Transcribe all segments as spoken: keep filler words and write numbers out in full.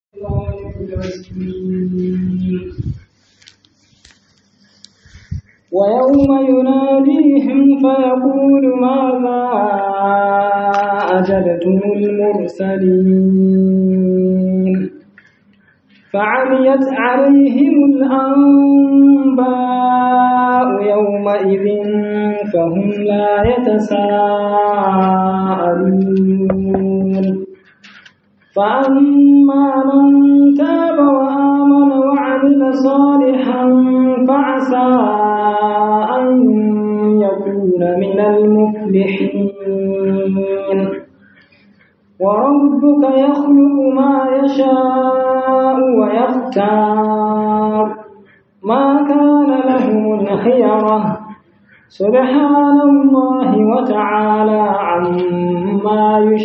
ويوم يناديهم فيقول ماذا أجبتم المرسلين فعميت عليهم الأنباء يومئذ فهم لا يتساءلون فأما من تاب وآمن وعمل صالحا فعسى أن يكون من المفلحين وربك يخلق ما يشاء ويختار ما كان لهم الخيرة سبحان الله وتعالى عما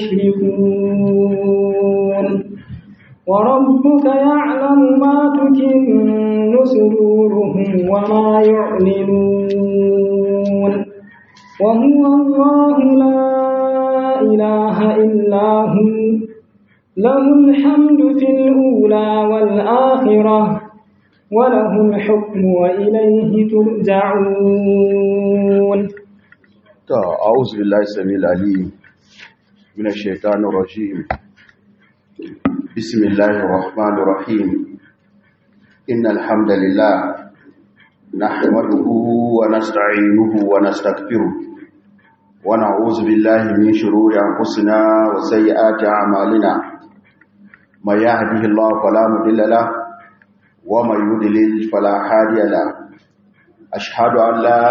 يشركون وربك يعلم ما تكن صدورهم وما يعلنون وهو الله لا إله إلا هو له الحمد في الأولى والآخرة وله الحكم وإليه ترجعون. أعوذ بالله السميع العليم من الشيطان الرجيم. بسم الله الرحمن الرحيم. إن الحمد لله نحمده ونستعينه ونستغفره ونعوذ بالله من شرور أنفسنا وسيئات أعمالنا من يهده الله فلا مضل له ومن يضلل فلا هادي له أشهد أن لا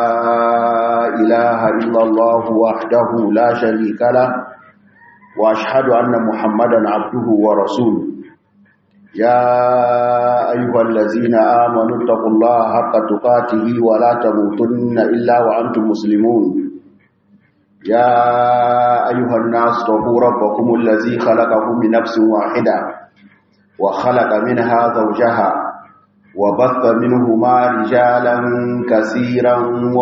إله إلا الله وحده لا شريك له وأشهد أن محمدا عبده ورسوله يا أيها الذين آمنوا اتقوا الله حق تقاته ولا تموتن إلا وأنتم مسلمون يا أيها الناس اتقوا ربكم الذي خلقكم من نفس واحدة وخلق منها زوجها وبث منهما رجالا كثيرا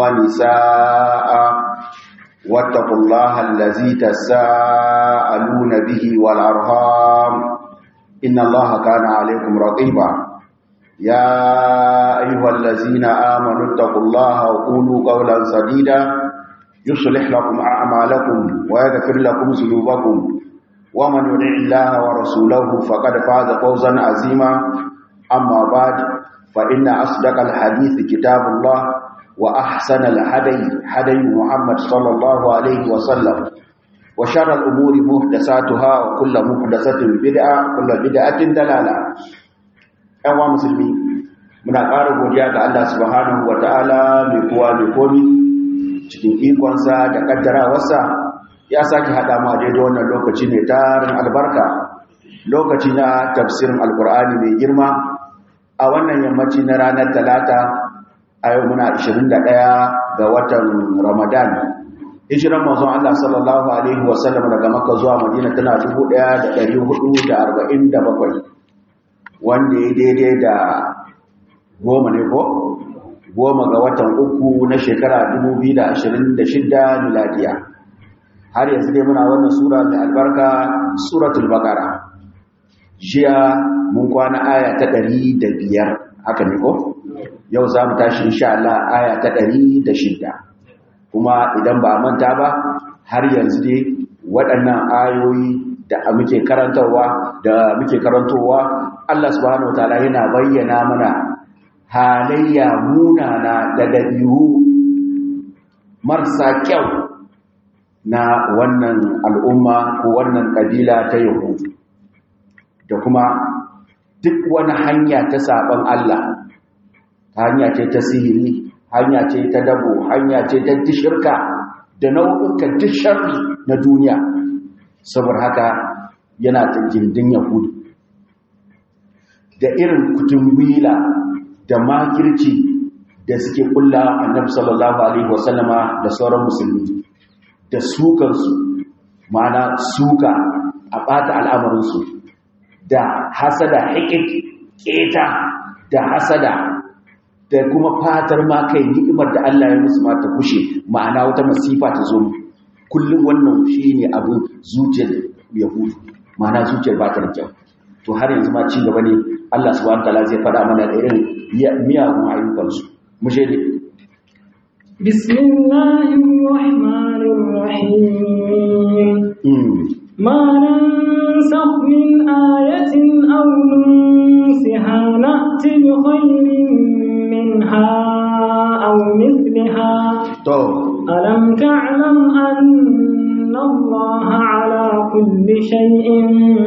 ونساء واتقوا الله الذي تساءلون به والأرحام إن الله كان عليكم رقيبا يا أيها الذين آمنوا اتقوا الله وقولوا قولا سديدا يصلح لكم أعمالكم ويغفر لكم ذنوبكم ومن يطع الله ورسوله فقد فاز فوزا عظيما أما بعد فإن أصدق الحديث كتاب الله وأحسن الهدي هدي محمد صلى الله عليه وسلم وشر الأمور محدثاتها وكل محدثة بدعة وكل بدعة ضلالة. أيها المسلمين muna ƙara godiya ga Allah subhanahu wataala mai kowa mai komi cikin ikonsa da kaddarawarsa ya saki hada mu a daidai wannan lokaci mai tarin albarka lokaci na tafsirin alkur'ani mai girma a wannan yammaci na ranar talata a yau muna ashirin da ɗaya ga watan Ramadan. Hijiran manzon Allah sallallahu alaihi wasallam daga Makka zuwa Madina tana dubu ɗaya da ɗari hudu da arba'in da bakwai wanda ya daidai da goma ne ko goma ga watan uku na shekara dubu biyu da ashirin da shida miladiya. Har yanzu dai muna wannan sura mai albarka suratul Baqara. Jiya mun kwana aya ta ɗari da biyar haka ne ko? Yau za mu tashi insha Allah aya ta ɗari da shida. Kuma idan ba manta ba har yanzu dai waɗannan ayoyi da muke karantarwa da muke karantowa Allah subhanahu wataala yana bayyana mana halayya munana da dabi'u marasa kyau na wannan al'umma ko wannan kabila ta Yahudu da kuma duk wani hanya ta saban Allah, hanya ce ta sihiri, hanya ce ta dabo, hanya ce ta shirka da nau'ukan duk sharri na duniya. Saboda haka yana ta gindin Yahudu da irin kutumbila da makirci da suke kulla Annabi sallallahu alaihi wasallama da sauran musulmi da sukansu, ma'ana suka a ɓata al'amarinsu da hasada hikik keta da hasada da kuma fatar ma kai ni'imar da Allah ya musu ma ta kushe, ma'ana wata masifa ta zo kullum wannan shine abin zuciyar Yahudu, ma'ana zuciyar ba ta da kyau. to har yanzu ma ci gaba ne Allah subhanahu wataala zai faɗa mana da irin miyagun ayyukansu mu je ne bismillahir rahmanir rahim ma nansakh min ayatin aw nunsiha na'ti bi khayrin minha aw mithliha to alam ta'lam anna allaha ala kulli shay'in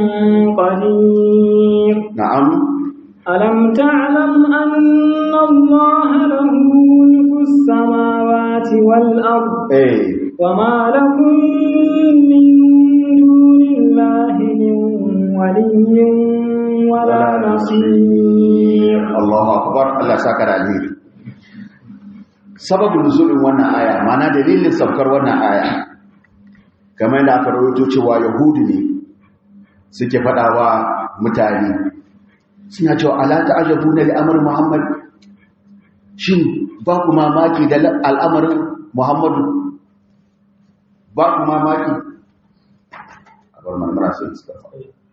qadir na'am alam ta'lam anna allaha lahu mulku as-samawati wal ard eh wama lakum min dunillahi min waliyyin wala nasir Allahu akbar Allah saka da alheri sababin nuzulin wannan aya mana dalilin saukar wannan aya kamar da aka rawaito cewa yahudu ne suke fadawa mutane suna cewa ala ta'ajabuna li amr muhammad shin ba ku mamaki da al'amarin muhammadu ba ku mamaki abar marmara sai istafa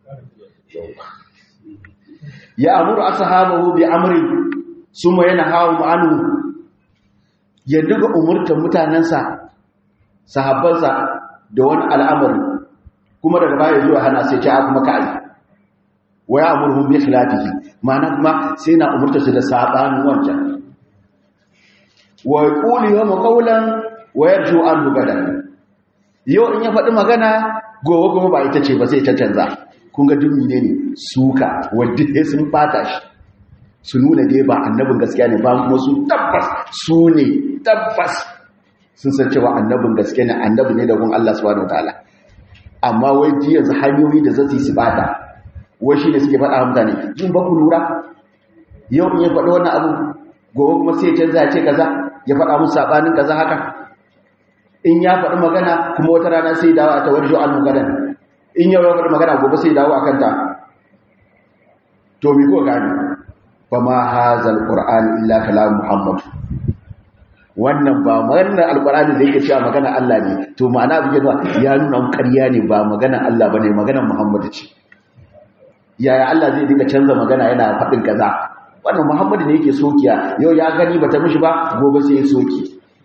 ya amuru ashabahu bi amri summa yanhahu anhu ya daga umurtar mutanensa sahabbansa da wani al'amari kuma daga baya zuwa hana sai ta kuma kai wa ya amurhum bi khilafihi ma'ana kuma sai na umurtar su da sabanin wancan wa yaqulu yawma qawlan wa yarju an gadan yau in ya faɗi magana gobe kuma ba ita ce ba sai ta canza kun ga dumi ne ne suka wanda sai sun fata shi su nuna dai ba annabin gaskiya ne ba kuma su tabbas su ne tabbas sun san cewa annabin gaskiya ne annabi ne da gun Allah subhanahu wataala amma wai ji yanzu hanyoyi da zasu yi su bata wai shi ne suke faɗa mutane jin ba ku lura yau in ya faɗi wannan abu gobe kuma sai ya canza ya ce kaza ya faɗa musu sabanin kaza haka in ya faɗi magana kuma wata rana sai dawo a tawarjo al-mugadan in ya faɗi magana gobe sai dawo akan ta to mi ko gani fama hazal qur'an illa kalam muhammad wannan ba maganar alqur'ani da yake cewa magana Allah ne to ma'ana abin da ya nuna ƙarya ne ba magana Allah bane maganar muhammad ce yaya Allah zai dinga canza magana yana faɗin kaza wannan muhammad ne yake sokiya yau ya gani bata mishi ba gobe sai ya soki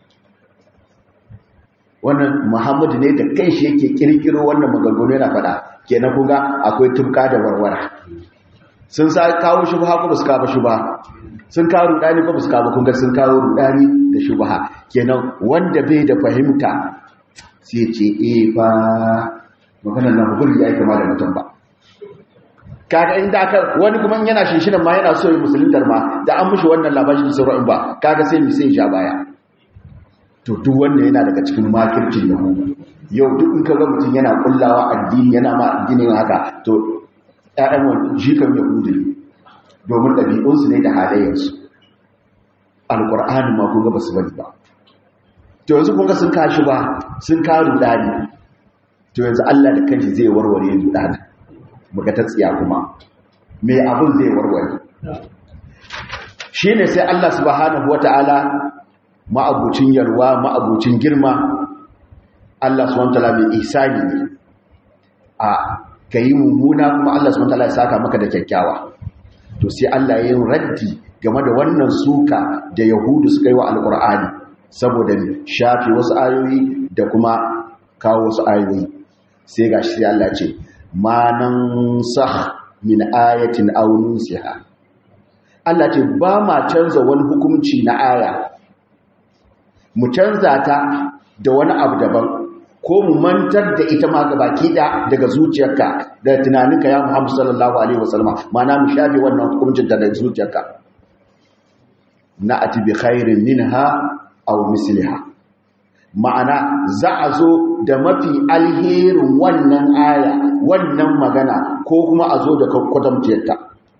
wannan muhammad ne da kanshi yake kirkiro wannan maganganu yana faɗa kenan kun ga akwai tubka da warwara sun sa kawo shubha ko basu kawo shubha sun kawo rudani ko basu kawo kun ga sun kawo rudani da shubha kenan wanda bai da fahimta sai ce eh fa maganar nan hukuri ya kama da mutum ba kaga inda aka wani kuma yana shinshinan ma yana so ya musuluntar ma da an mushi wannan labarin sauran ba kaga sai mi sai ja baya to duk wanda yana daga cikin makircin yahudu yau duk in kaga mutum yana kullawa addini yana ma addinin haka to ƴaƴan wani jikan yahudu ne domin ɗabi'unsu ne da halayensu alƙur'ani ma kun ga ba su bari ba to yanzu kun ga sun kashi ba sun karu rudani to yanzu Allah da kanshi zai warware rudani muga ta tsiya kuma me abin zai warware shine sai Allah subhanahu wataala ma'abucin yarwa ma'abucin girma Allah subhanahu wataala mai ihsani ne a kai mummuna kuma Allah subhanahu wataala ya saka maka da kyakkyawa to sai Allah ya yi raddi game da wannan suka da yahudu suka yi wa alqur'ani saboda shafi wasu ayoyi da kuma kawo wasu ayoyi sai gashi sai Allah ce ma nansakh min ayatin aw nunsiha Allah ce ba ma canza wani hukunci na aya mu canza ta da wani abu daban ko mu mantar da ita ma gabaki da daga zuciyarka da tunaninka ya Muhammad sallallahu alaihi wasallam ma'ana mu shafe wannan hukuncin da daga zuciyarka na'ati bi khairin minha aw misliha ma'ana za a zo da mafi alherin wannan aya wannan magana ko kuma a zo da kwatamciyarta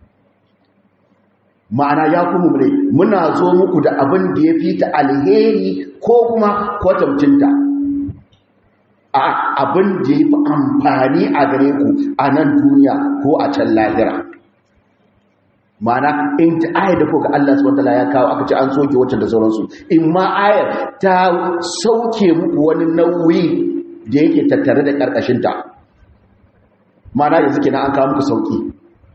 ma'ana ya kuma mure muna zo muku da abin da ya fi ta alheri ko kuma kwatamcinta a abin da ya fi amfani a gare ku a nan duniya ko a can lahira ma'ana in ta ayar da kuka Allah subhanahu wataala ya kawo aka ce an soke wacce da sauransu in ma ayar ta sauke muku wani nauyi da yake tattare da karkashinta ma'ana yanzu kenan an kawo muku sauki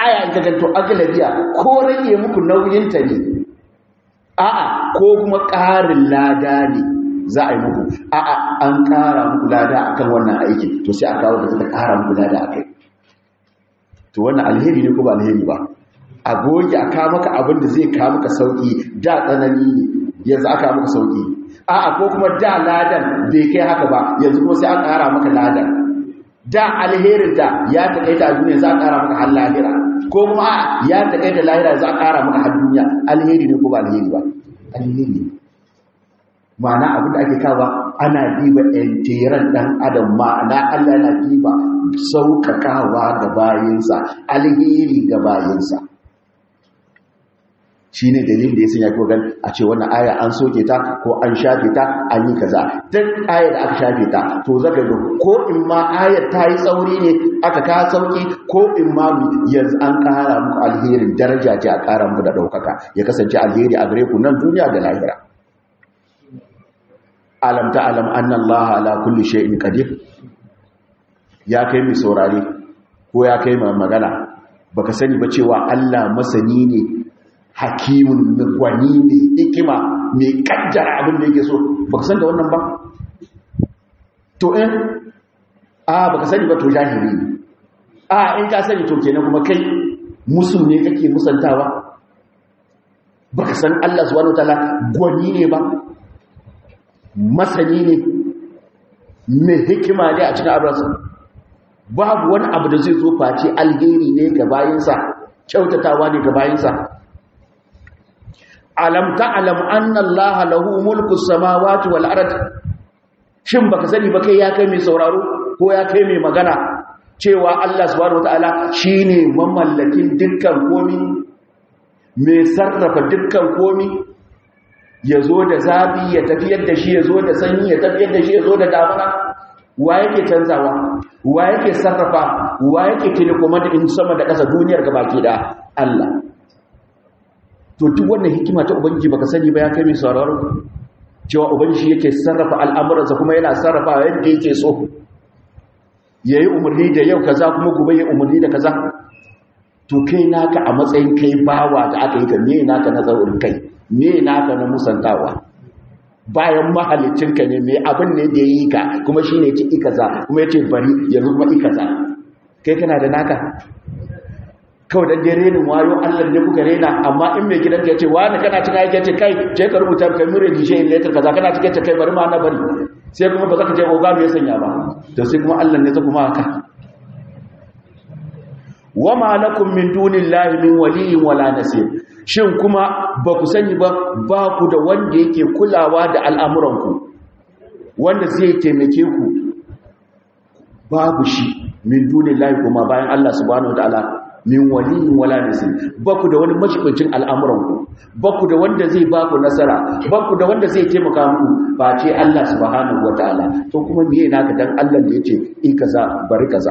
aya in kaga to aglabiya ko rage muku nauyin ta ne a'a ko kuma ƙarin lada ne za a yi muku a'a an ƙara muku lada akan wannan aikin to sai a kawo da ta ƙara muku lada akai to wannan alheri ne ko ba alheri ba a goge a kawo maka abin da zai kawo maka sauki da tsanani ne yanzu aka maka sauki a'a ko kuma da ladan bai kai haka ba yanzu kuma sai an ƙara maka ladan da alherin da ya taƙaita a duniya za a ƙara maka har lahira ko kuma ya taƙaita lahira za a ƙara maka har duniya alheri ne ko ba alheri ba alheri ne ma'ana abin da ake kawo ana diba ƴanteran ɗan adam ma'ana Allah yana diba sauƙaƙawa ga bayinsa alheri ga bayinsa shi ne dalilin da ya sanya ko gan a ce wannan aya an soke ta ko an shafe ta an yi kaza duk ayar da aka shafe ta to zaka ga ko in ma ayar ta yi tsauri ne aka ka sauki ko in ma yanzu an ƙara muku alherin daraja ce a ƙara muku da ɗaukaka ya kasance alheri a gare ku nan duniya da lahira alam ta alam anna Allah ala kulli shay'in qadir ya kai mai saurare ko ya kai mai magana baka sani ba cewa Allah masani ne hakimun gwani ne hikima mai kaddara abin da yake so baka san da wannan ba to in a baka sani ba to jahili ne a in ka sani to kenan kuma kai musu ne kake musantawa baka san Allah subhanahu wataala gwani ne ba masani ne mai hikima ne a cikin abinsa babu wani abu da zai zo face alheri ne ga bayinsa kyautatawa ne ga bayinsa alam ta'lam anna allaha lahu mulku samawati wal ard shin baka sani ba kai ya kai mai sauraro ko ya kai mai magana cewa Allah subhanahu wataala shine mamallakin dukkan komai mai sarrafa dukkan komai yazo da zabi ya tafiyar da shi yazo da sanyi ya tafiyar da shi yazo da damuna wa yake canzawa wa yake sarrafa wa yake tilkoma da in sama da ƙasa duniyar gabaki da Allah to duk wannan hikima ta ubangiji baka sani ba ya kai mai sauraro cewa ubangiji yake sarrafa al'amuransa kuma yana sarrafa yadda yake so yayi umarni da yau kaza kuma gobe yayi umarni da kaza to kai naka a matsayin kai bawa da aka yi ka me naka nazarin kai me naka na musantawa bayan mahalicinka ne mai abin ne da yayi ka kuma shine ce ikaza kuma yace bari yanzu kuma ikaza kai kana da naka kawai dan dai renin wayo Allah ne kuka rena amma in mai gidanka yace wani kana cin aiki yace kai je ka rubuta kai mure dishe in letter kaza kana cike kai bari ma na bari sai kuma ba za ka je oga me sanya ba to sai kuma Allah ne ta kuma haka wama lakum min dunillahi min waliyyin wala nasir shin kuma ba ku sani ba ba ku da wanda yake kulawa da al'amuranku wanda zai taimake ku babu shi min dunillahi kuma bayan Allah subhanahu wataala min waliyin wala nasir ba ku da wani majibincin al'amuranku ba ku da wanda zai ba ku nasara ba ku da wanda zai taimaka muku ba ce Allah subhanahu wataala to kuma miye naka dan Allah da yace in kaza bari kaza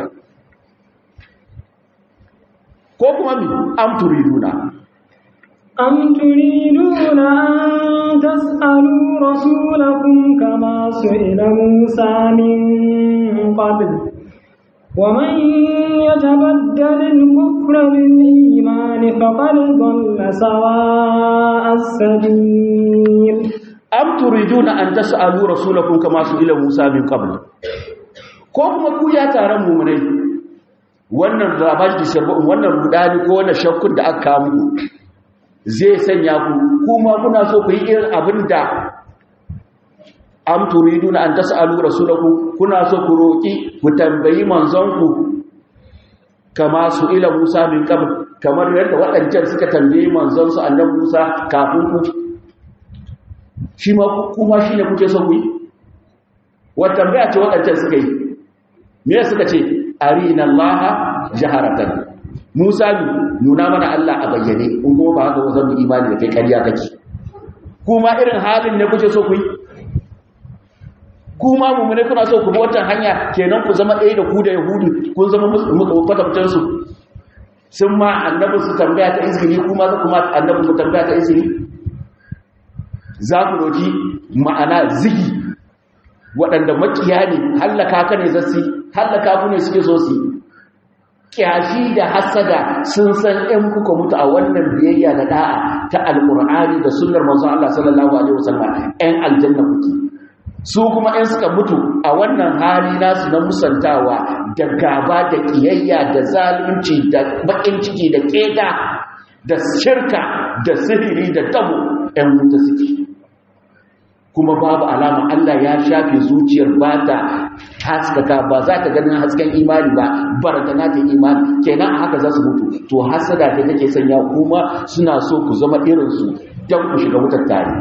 ko kuma mi am turiduna am turiduna an tas'alu rasulakum kama su'ila Musa min qabl ومن يتبدل الكفر بالإيمان فقد ضل سواء السبيل أم تريدون أن تسألوا رسولكم كما سئل موسى من قبل كم ku ya taron mu'minai wannan rabar ki sharbu wannan rudani ko wannan shakkun da aka muku zai sanya ku kuma kuna so ku yi irin abinda am turiduna an tas'alu rasulakum kuna so ku roki ku tambayi manzonku kama su ila Musa min qabl kamar yadda wadancan suka tambayi manzon su annabi Musa kafin ku shi ma kuma shine kuke so ku yi wa tambaya ce wadancan suka yi me suka ce arina Allah jaharatan Musa nuna mana Allah a bayyane in kuma ba haka zan yi imani da kai kariya kake kuma irin halin ne kuke so ku yi kuma mummune kuna so ku bi wata hanya kenan ku zama ɗaya da ku da yahudu kun zama kwatamcin su sun ma annabi su tambaya ta izini kuma za kuma annabi su tambaya ta izini za ku doki ma'ana zigi waɗanda makiya ne hallaka ka ne zassi hallaka ku ne suke so su kyashi da hasada sun san in kuka mutu a wannan biyayya da da'a ta alqur'ani da sunnar manzon Allah sallallahu alaihi wasallam ɗan aljanna kuke su kuma in suka mutu a wannan hali nasu na musantawa da gaba da kiyayya da zalunci da bakin ciki da keda da shirka da sihiri da dabo ɗan wuta suke kuma babu alama Allah ya shafe zuciyar ba ta haskaka ba za ta ganin hasken imani ba baratana ta imani kenan a haka za su mutu to hasada ta take sanya kuma suna so ku zama irinsu don ku shiga wutar tare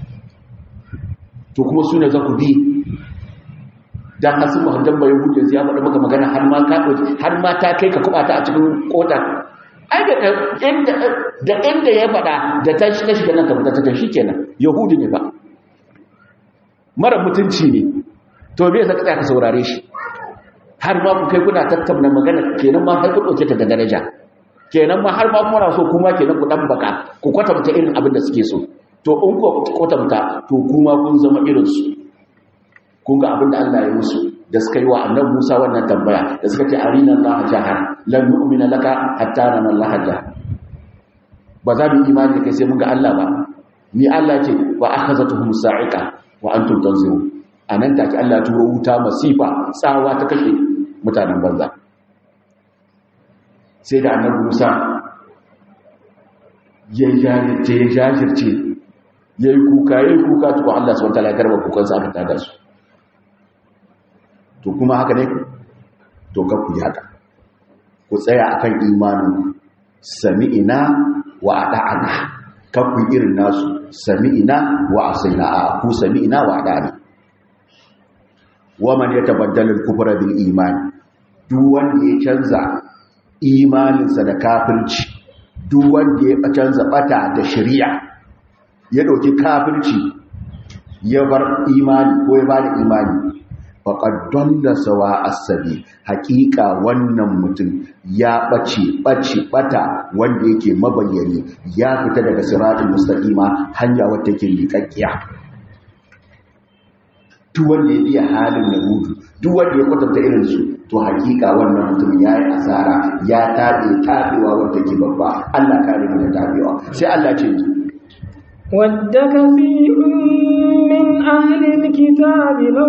to kuma su ne za ku bi don hasu mahandan bayan hujjar ya faɗa maka magana har ma ka har ma ta kai ka kuɓa ta a cikin ƙota ai da inda ya faɗa da ta shiga shiga nan ka fita ta shi kenan yahudi ne ba mara mutunci ne to me yasa ka tsaya ka saurare shi har ma ku kai kuna tattauna magana kenan ma har ku dauke ta da daraja kenan ma har ma kuna so kuma kenan ku dan baka ku kwatanta irin abin da suke so to in ku kwatanta to kuma kun zama irin su kun ga abin da Allah ya musu da suka yi wa annabi Musa wannan tambaya da suka ce arina Allah jahar lan nu'mina laka hatta nara Allah jahar ba za mu imani da kai sai mun ga Allah ba ni Allah ce wa akhazatuhum sa'iqa wa antum tanzirun anan take Allah ya turo wuta masifa tsawa ta kashe mutanen banza sai da annabi Musa ya jajirce ya jajirce yayi kuka yayi kuka to Allah subhanahu wa ta'ala ya karba kukan sa aka tada su to kuma haka ne to ka ku haka ku tsaya akan imanin sami'ina wa ata'ana ka ku irin nasu sami'ina wa asaina ku sami'ina wa ata'ana wa man yatabaddala al-kufra bil iman duk wanda ya canza imaninsa da kafirci duk wanda ya canza bata da shari'a ya dauki kafirci ya bar imani ko ya bada imani faqad dalla sawa as-sabi haqiqa wannan mutum ya bace bace bata wanda yake mabayyani ya fita daga siratul mustaqima hanya wacce take liƙaƙiya duk wanda ya biya halin yahudu duk wanda ya kwatanta irin su to haqiqa wannan mutum yayi asara ya tabe tabewa wanda take babba Allah kare mu da tabewa sai Allah ce ود كثير من أهل الكتاب لو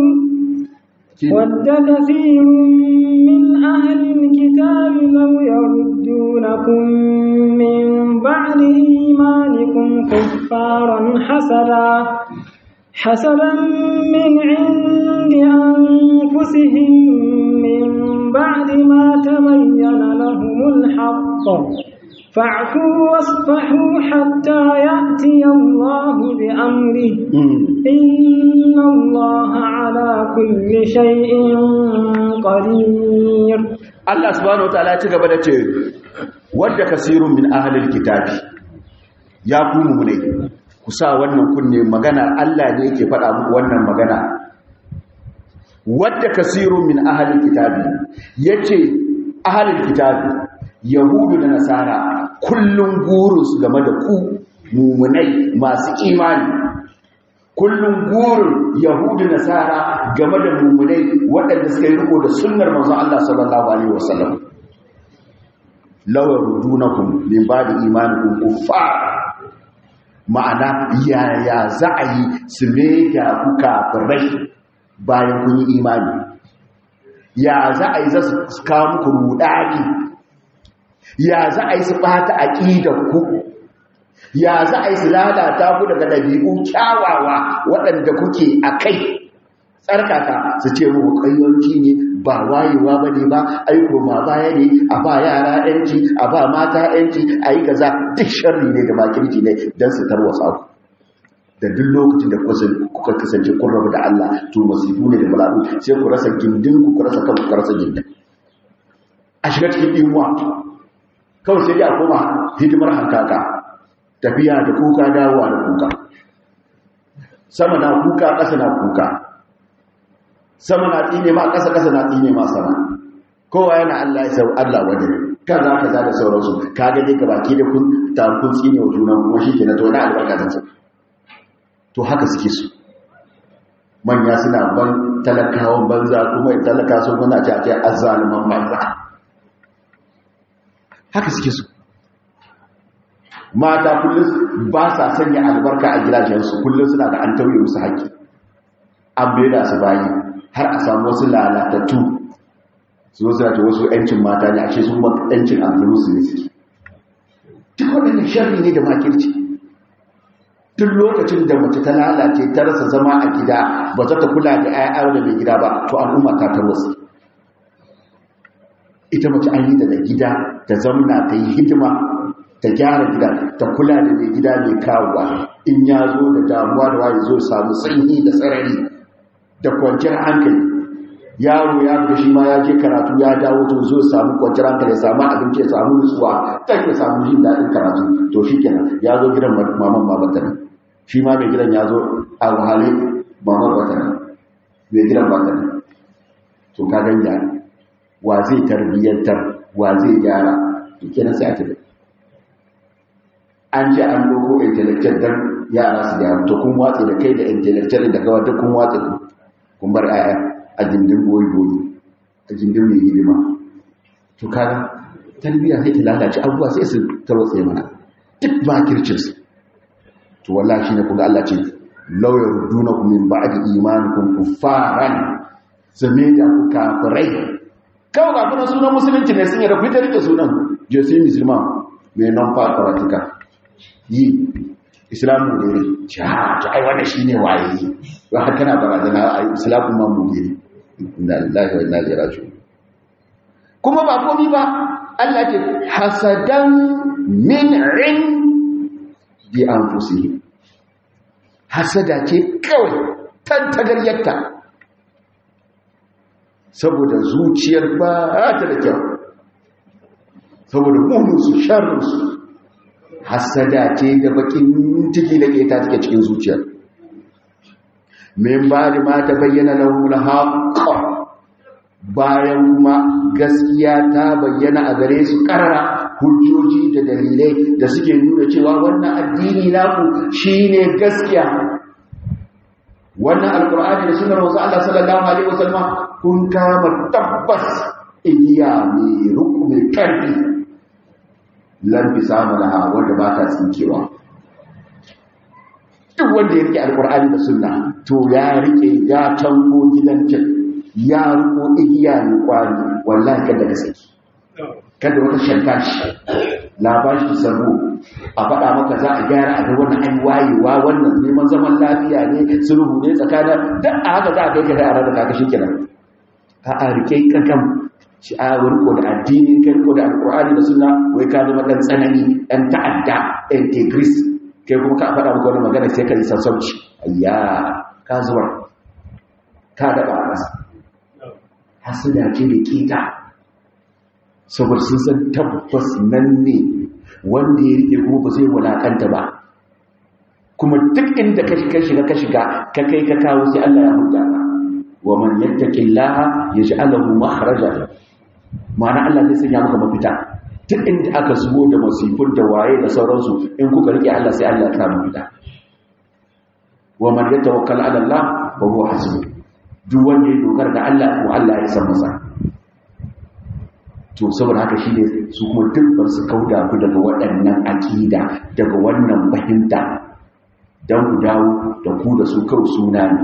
ود كثير من أهل الكتاب لو يردونكم من بعد إيمانكم كفارا حسدا حسدا من عند أنفسهم من بعد ما تبين لهم الحق فاعفوا واصفحوا حتى يأتي الله بأمره إن الله على كل شيء قدير. الله سبحانه وتعالى تقبل تقول ود كثير من أهل الكتاب يا كونوا مني kusa wannan kunne magana Allah ne yake faɗa muku wannan magana wadda kasirun min ahlil kitabi yace ahlil kitabi yahudu da nasara kullum burinsu game da ku mumunai masu imani kullum burin yahudu da nasara game da mumunai waɗanda suka yi riko da sunnar manzon Allah sallallahu alaihi wasallam law yarudunakum min ba'di imanikum kuffar ma'ana yaya za a yi su mega ku kafirai bayan kun yi imani ya za a yi za su kawo muku rudani ya za a yi su ɓata aƙidanku ya za a yi su lalata ku daga ɗabi'u kyawawa waɗanda kuke a kai tsarkaka su ce mu ƙayyanci ne ba wayewa ba ne ba aiko ma baya ne a ba yara yanci a ba mata yanci a yi gaza duk sharri ne da makirci ne don su tarwasa ku da duk lokacin da kuka kasance kun rabu da Allah to masifu ne da bala'u sai ku rasa gindin ku ku rasa kanku ku rasa gindin a shiga cikin imuwa kawai sai dai a koma hidimar hankaka tafiya da kuka dawowa da kuka sama na kuka ƙasa na kuka sama na tsine ma ƙasa ƙasa na tsine ma sama kowa yana Allah ya sau Allah waje kaza kaza da sauransu kaga dai gabaki da kun ta kun tsine wa juna kuma shi kenan to na albarka ta ce to haka suke su manya suna ban talakawan banza kuma talaka sun muna ce a ce azzaliman banza haka suke su mata kullum ba sa sanya albarka a gidajensu kullum suna da an tauye musu haƙƙi an beda su bayi har a samu wasu lalatattu su zo suna ta wasu ‘yancin mata ne a ce sun maka ‘yancin aljanu su ne suke duk waɗannan sharri ne da makirci duk lokacin da mace ta lalace ta rasa zama a gida ba za ta kula da ‘ya'ya da mai gida ba to al'umma ta tarwatsa ita mace an yi da gida ta zamna ta yi hidima ta gyara gida ta kula da mai gida mai kawowa in ya zo da damuwa da waye zo samu sanyi da sarari da kwanciyar hankali yaro ya da shi ma ya je karatu ya dawo to zo samu kwanciyar hankali ya samu abinci ya samu nutsuwa ta ya samu jin daɗin karatu to shi kenan ya zo gidan maman babata nan shi ma mai gidan ya zo a wahale maman babata nan mai gidan babata nan to ka ganya wa zai tarbiyyantar wa zai gyara to kenan sai a tafi an ce an dogo intellectual dan yara su gyara to kun watsi da kai da intellectual da gawa duk kun watsi ku kun bar aya a jindin boyi boyi a jindin mai hidima to kaga tarbiyya sai ta lalace abubuwa sai su tarwatsa mana duk makircin su to wallahi shine kun ga Allah ce law yardunakum min ba'di imanikum kuffaran zame da ku kafirai kawai ga kuma sunan musulunci ne sun yi rafi da rike sunan jesu musulman mai nan fa pratika yi islamu ne ne ja ta ai wannan shine waye wa haka na barazana ai islamu man mu ne inna lillahi wa inna ilaihi raji'un kuma ba komai ba Allah ce hasadan min in bi anfusihim hasada ce kawai tantagaryarta saboda zuciyar ba ta da kyau saboda muninsu sharrinsu hasada ce da bakin ciki da ke ta take cikin zuciyar min ba da ma ta bayyana lahul haqqa bayan kuma gaskiya ta bayyana a gare su karara hujjoji da dalilai da suke nuna cewa wannan addini naku shine gaskiya wannan alqur'ani da sunnar manzo Allah sallallahu alaihi wasallam kun kama tabbas igiya mai ruku mai karfi lamfi samu da wanda ba ta tsinkewa duk wanda ya rike alkur'ani da sunna to ya rike ya tanko gidancin ya riko igiya mai kwari wallahi kada ka saki kada wata shakka shi labashi sabo a faɗa maka za a gyara a ga wannan an wayewa wannan neman zaman lafiya ne sulhu ne tsakanin duk a haka za a kai ka da a da kaka shi kenan a a rike kankan shi a riko da addini kai riko da alqur'ani da sunna wai ka zama dan tsanani dan ta'adda integris kai kuma ka faɗa maka wannan magana sai ka yi sassauci ayya ka zuwa ka da ba masa hasada ce da kita saboda sun san tabbas nan ne wanda ya rike kuma ba zai walakanta ba kuma duk inda ka shiga shiga ka shiga ka kai ka kawo sai Allah ya huta ka wa man yattaqillaha yaj'alahu makhraja ma'ana Allah zai sanya maka mafita duk inda aka zubo da masifun da waye da sauransu in kuka rike Allah sai Allah ya sa mafita wa man yatawakkal 'ala Allah wa huwa hasbuh duk wanda ya dogara da Allah ko Allah ya san masa to saboda haka shine su kuma duk bar su kauda ku daga waɗannan akida daga wannan fahimta dan ku dawo da ku da su kawai suna ne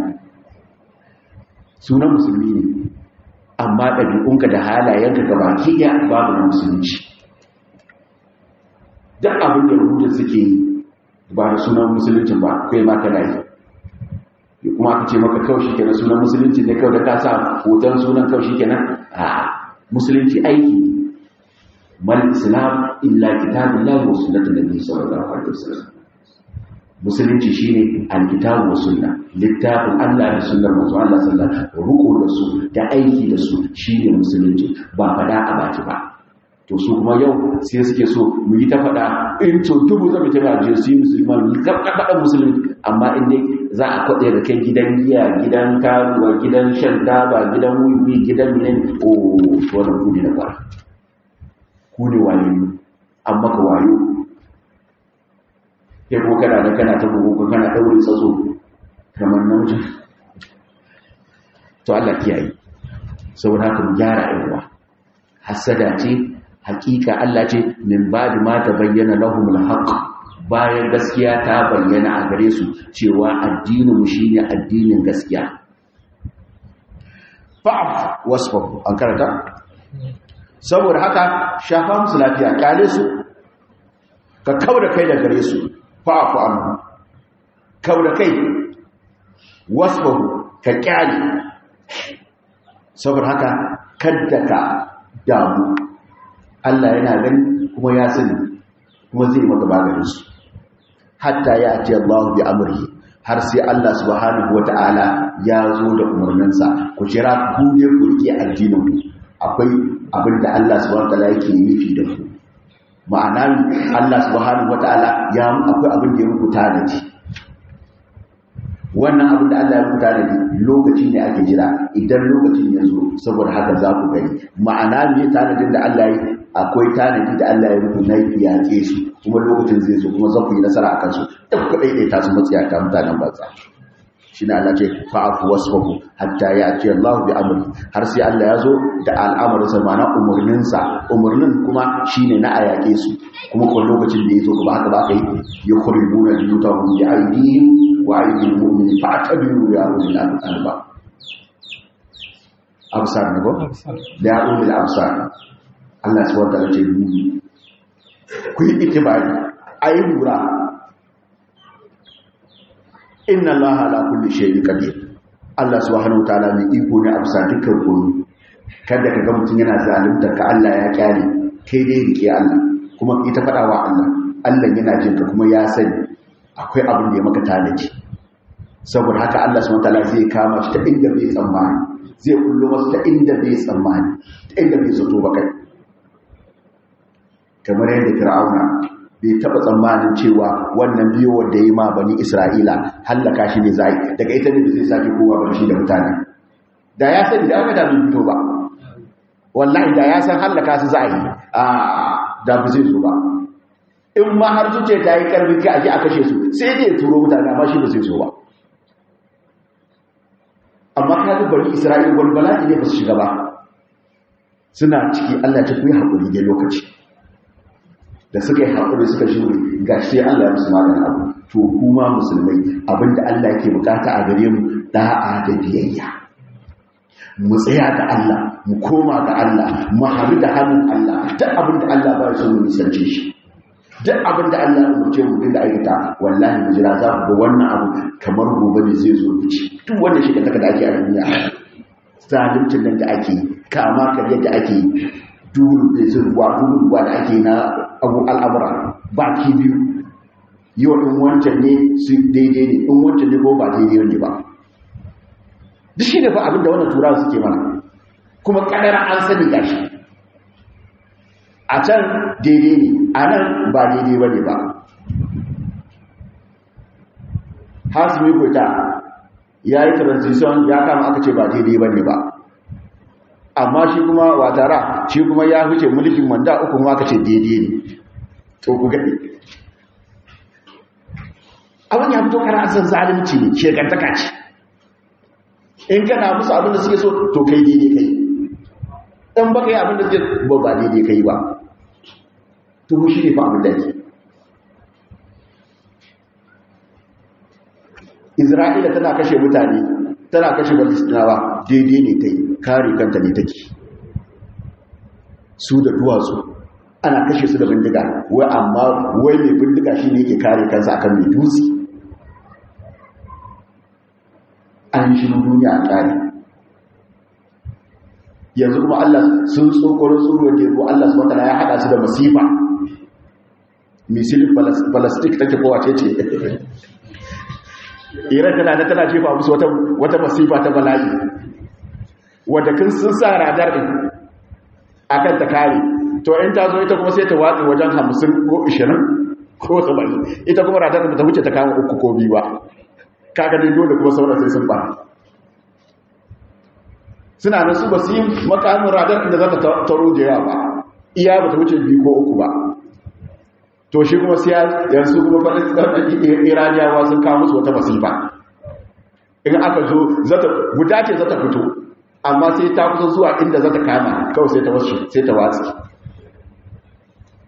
sunan musulmi ne amma ɗabi'unka da halayenka gaba kiya babu na musulunci duk abin da rubuta suke yi ba da sunan musulunci ba kai ma kana yi kuma aka ce maka kawai shikenan sunan musulunci ne kawai da ka sa hoton sunan kawai shikenan a musulunci aiki mal islam illa kitabullahi wa sunnatun nabi sallallahu alaihi wasallam musulunci shine alkitabu wa sunna littafin Allah da sunnar manzo Allah sallallahu alaihi wasallam ruko da su da aiki da su shine musulunci ba fada a baki ba to su kuma yau sai suke so mu yi ta fada in to dubu zamu ta ba jinsi musulman mu ta fada musulmi amma in dai za a kwade da kai gidan giya gidan karuwa gidan shan taba gidan wiwi gidan ne o to wannan kudi na fara ku ne wayo amma ka wayo ya ko kana da kana ta bugu kana daure tsatso kamar namiji to Allah kiyaye saboda haka mu gyara aiwa hasada ce hakika Allah ce min ba'di ma tabayyana lahumul haqq bayan gaskiya ta bayyana a gare su cewa addinin mu shine addinin gaskiya fa'af wasfahu an karanta saboda haka shafa musu lafiya kale su ka kauda kai da gare su fa'afu anhu kauda kai wasfahu ka kyale saboda haka kadda ka damu Allah yana gani kuma ya sani kuma zai maka maganin su hatta ya ati Allah bi amri har sai Allah subhanahu wataala ya zo da umarninsa ku kira ku ne ku rike addinin ku akwai abinda Allah subhanahu wataala yake nufi da ku ma'ana Allah subhanahu wataala ya akwai abin da ya muku tanaji wannan abin da Allah ya rubuta da lokaci ne ake jira idan lokacin ya zo saboda haka za ku gani ma'ana ne tanadin da Allah ya akwai tanadi da Allah ya rubuta na yaƙe su kuma lokacin zai zo kuma za ku yi nasara a kansu da kuka ɗaiɗaita su matsiya ta mutanen banza shi ne Allah ce fa'afu wasfahu hatta ya ce Allah bi amri har sai Allah ya zo da al'amarinsa ma'ana umarninsa umarnin kuma shine na a yaƙe su kuma kuma lokacin da ya zo kuma haka ba ka yi ya kuribuna da yutahun bi aidihim wa aidil mu'mini fa'tabiru ya ulil albab absar ne ko da ya ulil absar Allah subhanahu wa ta'ala ce ku yi itibari ayi lura inna allaha ala kulli shay'in qadir Allah subhanahu wataala mai iko ne a bisa dukkan komai kada ka ga mutun yana zalunta ka Allah ya kyale kai dai rike Allah kuma ita fadawa Allah Allah yana jin ka kuma ya sani akwai abin da ya maka tanaji saboda haka Allah subhanahu wataala zai kama shi ta inda bai tsammani zai kullo masa ta inda bai tsammani ta inda bai zato ba kai kamar yadda Fir'auna bai taba tsammanin cewa wannan biyo wanda yi ma bani Isra'ila hallaka shi ne zai daga ita ne zai sake kowa ban shi da mutane da ya sani da aka da fito ba wallahi da ya san hallaka su zai a da ba zai zo ba in ma har zuce ta yi karfi ka aje a kashe su sai dai turo mutane amma shi ba zai zo ba amma ka ga bani Isra'ila wani bala'i ne ba su shiga ba suna ciki Allah ta kuyi hakuri da lokaci da suka yi haƙuri suka shi ga shi Allah ya musu maganin abu to kuma musulmai abinda Allah yake bukata a gare mu da'a da biyayya mu tsaya da Allah mu koma ga Allah mu haɗu da hannun Allah duk abinda Allah ba ya so mu nisance shi duk abinda Allah ya umarce mu dinga aikata wallahi mu jira za ku ga wannan abu kamar gobe ne zai zo wuce duk wannan shi da da ake a duniya zaluncin nan da ake kama kariyar da ake duru da zurwa duru da ake na abu al'amura baki biyu yau in wancan ne su daidai ne in wancan ne ko ba daidai wani ba duk shi ne ba abinda wannan turawa suke mana kuma kadara an sani gashi a can daidai ne a nan ba daidai wani ba hasmi kwata ya yi transition ya kama aka ce ba daidai wani ba amma shi kuma watara shi kuma ya huce mulkin wanda uku ma kace daidai ne to ku gadi abin ya fito kara san zalunci ne shegantaka ce in kana musu abin da suke so to kai daidai kai dan baka yi abin da suke ba ba daidai kai ba to shi ne fa abin da yake Isra'ila tana kashe mutane tana kashe Palestinawa daidai ne ta yi kare kanta ne take su da duwatsu ana kashe su da bindiga wai amma wai mai bindiga shi ne yake kare kansa akan mai dutse an shi duniya a tsari yanzu kuma Allah sun tsokorin tsoron teku Allah su matana ya haɗa su da masifa misilin balastik take kowace ce iran tana da tana jefa musu wata wata masifa ta bala'i wanda kin sun sa radar din akan ta kare to in ta zo ita kuma sai ta watsi wajen hamsin ko ishirin ko saba'in ita kuma radar da ta wuce ta kama uku ko biyu ba kaga dai dole kuma sauran sai sun ba suna nan su ba su yi makamin radar da za ta taro da yawa ba iya ba ta wuce biyu ko uku ba to shi kuma siya yanzu kuma faɗin iraniyawa sun kawo musu wata masifa in aka zo guda ce zata fito amma sai ta kusa zuwa inda zata kama kawai sai ta wasu sai ta watsi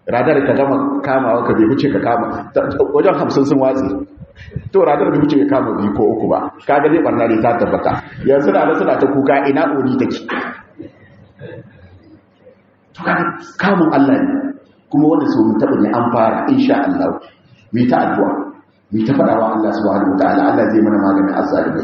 radar ka gama kamawa ka bai wuce ka kama wajen hamsin sun watsi to radar bai wuce ka kama biyu ko uku ba ka gane barna ne ta tabbata yanzu da suna ta kuka ina oni take to ka kamun Allah ne kuma wanda so mun taba ne an fara insha Allah mu ta addu'a mu ta fada wa Allah subhanahu wataala Allah zai mana maganin azzalimai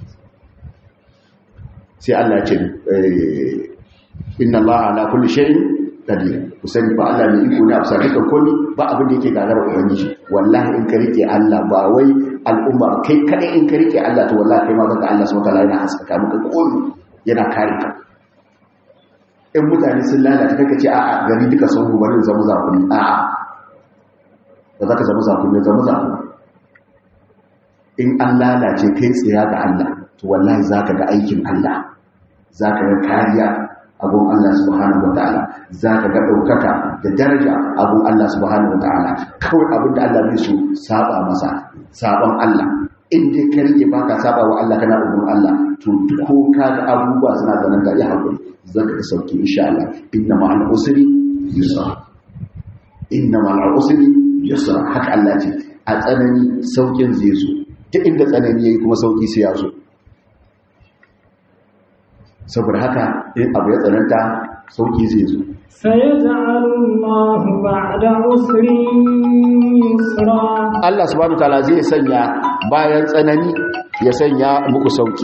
sai Allah ya ce inna Allah ala kulli shay'in qadir kusani ba Allah ne iko ne a bisa dukkan komai ba abin da yake gagarar ubangiji wallahi in ka rike Allah ba wai al'umma kai kada in ka rike Allah to wallahi kai ma zaka Allah subhanahu wataala yana haskaka maka komai yana kare ka in mutane sun lalata kaka ce a'a gari duka sun hubarin zama zakuni a'a ba za ka zama zakuni zama zakuni in an lalace kai tsaya ga Allah to wallahi za ka ga aikin Allah za ka ga kariya abun Allah subhanahu wataala za ka ga ɗaukaka da daraja abun Allah subhanahu wataala kawai abin da Allah bai so saba masa saban Allah in dai ka rike baka saba wa Allah kana ubun Allah to ko ka ga abubuwa suna da nan da ya hakuri zaka da sauki insha Allah inna ma'al usri yusra inna ma'al usri yusra haka Allah ce a tsanani saukin zai zo duk inda tsanani yayi kuma sauki sai ya zo saboda haka in abu ya tsananta sauki zai zo sayaj'alu Allahu ba'da usri yusra Allah subhanahu wataala zai sanya bayan tsanani ya sanya muku sauki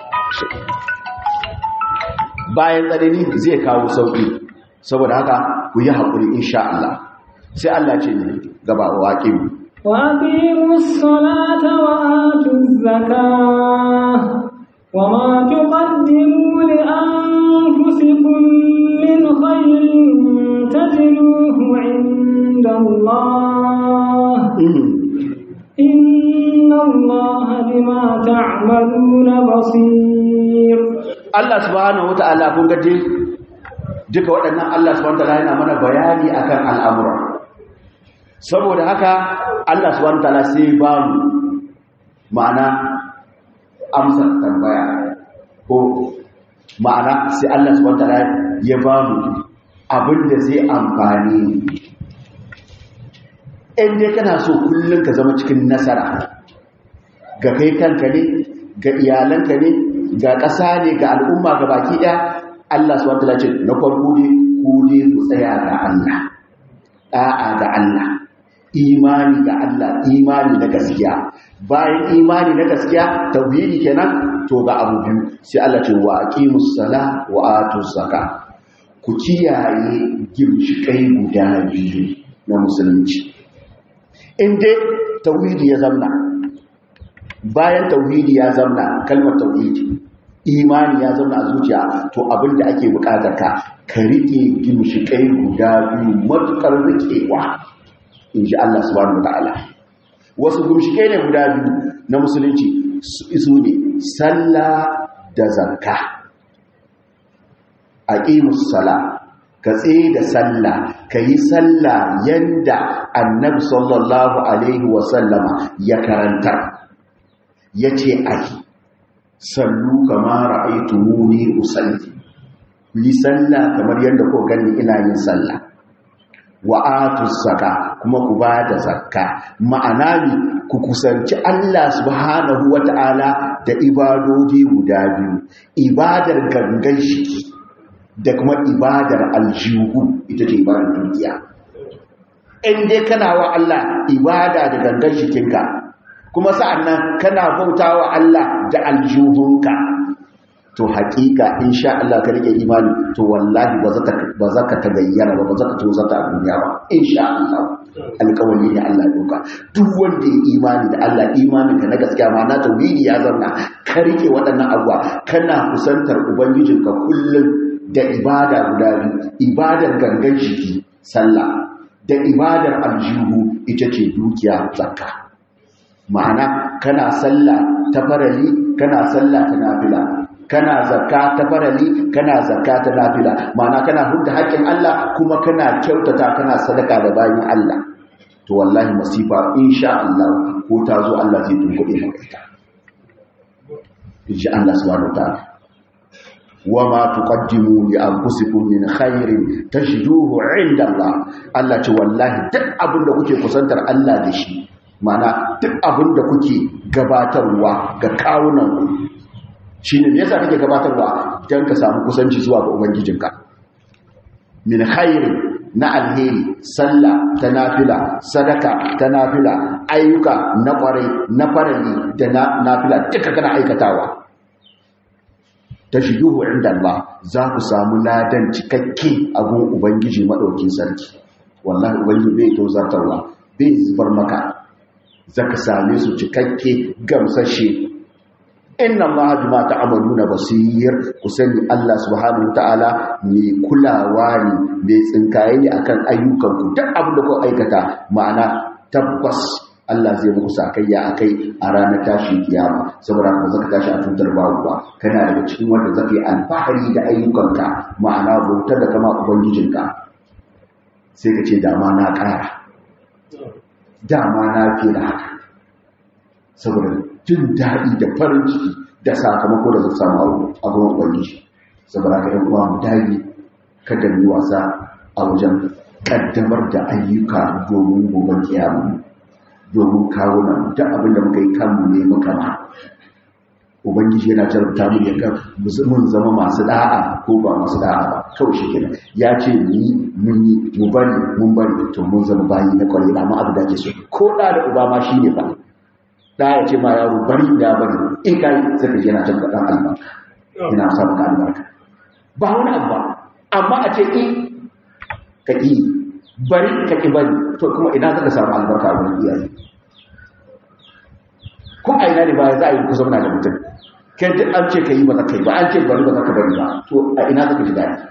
bayan tsanani zai kawo sauki saboda haka ku yi haƙuri insha Allah sai Allah ce ne gaba waƙi wa aqimus salata wa atuz zakah wa ma tuqaddimu li anfusikum min khairin tajiduhu 'inda Allah inna Allah bima ta'maluna basir Allah subhanahu wata'ala kun gaje duka waɗannan Allah subhanahu wata'ala yana mana bayani akan al'amura saboda haka Allah subhanahu wata'ala sai ba mu ma'ana amsar tambaya ko ma'ana sai Allah subhanahu wata'ala ya ba mu abinda zai amfani in dai kana so kullum ka zama cikin nasara ga kai kanka ne ga iyalanka ne ga ƙasa ne ga al'umma ga baki ɗaya Allah subhanahu wataala ce na farko ne ku ne ku tsaya ga Allah da'a ga Allah imani ga Allah imani na gaskiya bayan imani na gaskiya tauhidi kenan to ga abu biyu sai Allah ce wa aqimus sala wa atuz zakat ku kiyaye gimshikai guda biyu na musulunci in dai tauhidi ya zamna bayan tauhidi ya zamna kalmar tauhidi imani ya zamna a zuciya to abinda ake bukatar ka ka rike gimshikai guda biyu matukar rikewa inji Allah subhanahu wataala wasu gimshikai ne guda biyu na musulunci su ne sallah da zakka aqimus sala ka tsaye da sallah ka yi sallah yanda annabi sallallahu alaihi wasallama ya karanta ya ce ahi sallu kama ra'aytumuni usalli yi sallah kamar yadda ko gani ina yin sallah wa atuz zakka kuma ku ba da zakka ma'ana ni ku kusanci Allah subhanahu wata'ala da ibadodi guda biyu ibadar gangan shi da kuma ibadar aljihu ita ce ibadar dukiya in dai kana wa Allah ibada da gangan shikinka kuma sa'annan kana bautawa Allah da aljihunka to hakika insha Allah ka rike imani to wallahi ba za ba za ka tagayyara ba ba za ka toza ta duniya ba insha Allah alƙawari ne Allah ya doka duk wanda ya imani da Allah imanin ka na gaskiya ma na tauhidi ya zanna ka rike waɗannan abuwa kana kusantar ubangijinka kullum da ibada guda biyu ibadar gangan jiki sallah da ibadar aljihu ita ce dukiya zakka ma'ana kana sallah ta farali kana sallah ta nafila kana zakka ta farali kana zakka ta nafila ma'ana kana hudda haƙƙin Allah kuma kana kyautata kana sadaka da bayin Allah to wallahi masifa insha Allah ko ta zo Allah zai tunkuɗe maka ita insha Allah subhanahu wa ta'ala wama tuqaddimu li anfusikum min khairin tajiduhu 'inda Allah Allah ce wallahi duk abin da kuke kusantar Allah da shi mana duk abin da kuke gabatarwa ga kawunan ku shine me yasa kake gabatarwa dan ka samu kusanci zuwa ga ubangijinka min khairin na alheri sallah ta nafila sadaka ta nafila ayyuka na kwarai na farali da na nafila duka kana aikatawa tashiduhu inda Allah za ku samu ladan cikakke a gun ubangiji madaukin sarki wallahi ubangiji bai tozartarwa bai zubar maka zaka same su cikakke gamsashe inna Allah bima ta'maluna basir ku sani Allah subhanahu wataala mai kulawa ne mai tsinkaye ne akan ayyukan ku duk abin da ku aikata ma'ana tabbas Allah zai muku sakayya akai a ranar tashin kiyama saboda ka zaka tashi a tutar babu ba kana daga cikin wanda zaka yi alfahari da ayyukanka ma'ana bautar da kama ubangijinka sai ka ce dama na ƙara dama na fi da haka saboda jin daɗi da farin ciki da sakamako da zai samu a gurin ubangiji saboda ka yan uwa mu dage kada mu wasa a wajen kaddamar da ayyuka domin gobe kiyama domin kawo nan duk abin da muka yi kanmu ne muka ma ubangiji yana jarabta mu ya kan mun zama masu da'a ko ba masu da'a ba kawai shi kenan ya ce ni mun yi mu bari mun bari to mun zama bayi na kwarai ba mu abu da ke so ko da da uba ma shi ne ba da ya ce ma yaro bari da bari in kai sai yana jan dan albarka ina sa maka albarka ba wani abu ba amma a ce in ka yi bari ka ki bari to kuma ina zaka samu albarka a wurin iyaye ko a ina ne ba za a yi ku zauna da mutum kai duk an ce ka yi ba za ka yi ba an ce bari ba za ka bari ba to a ina zaka ji daɗi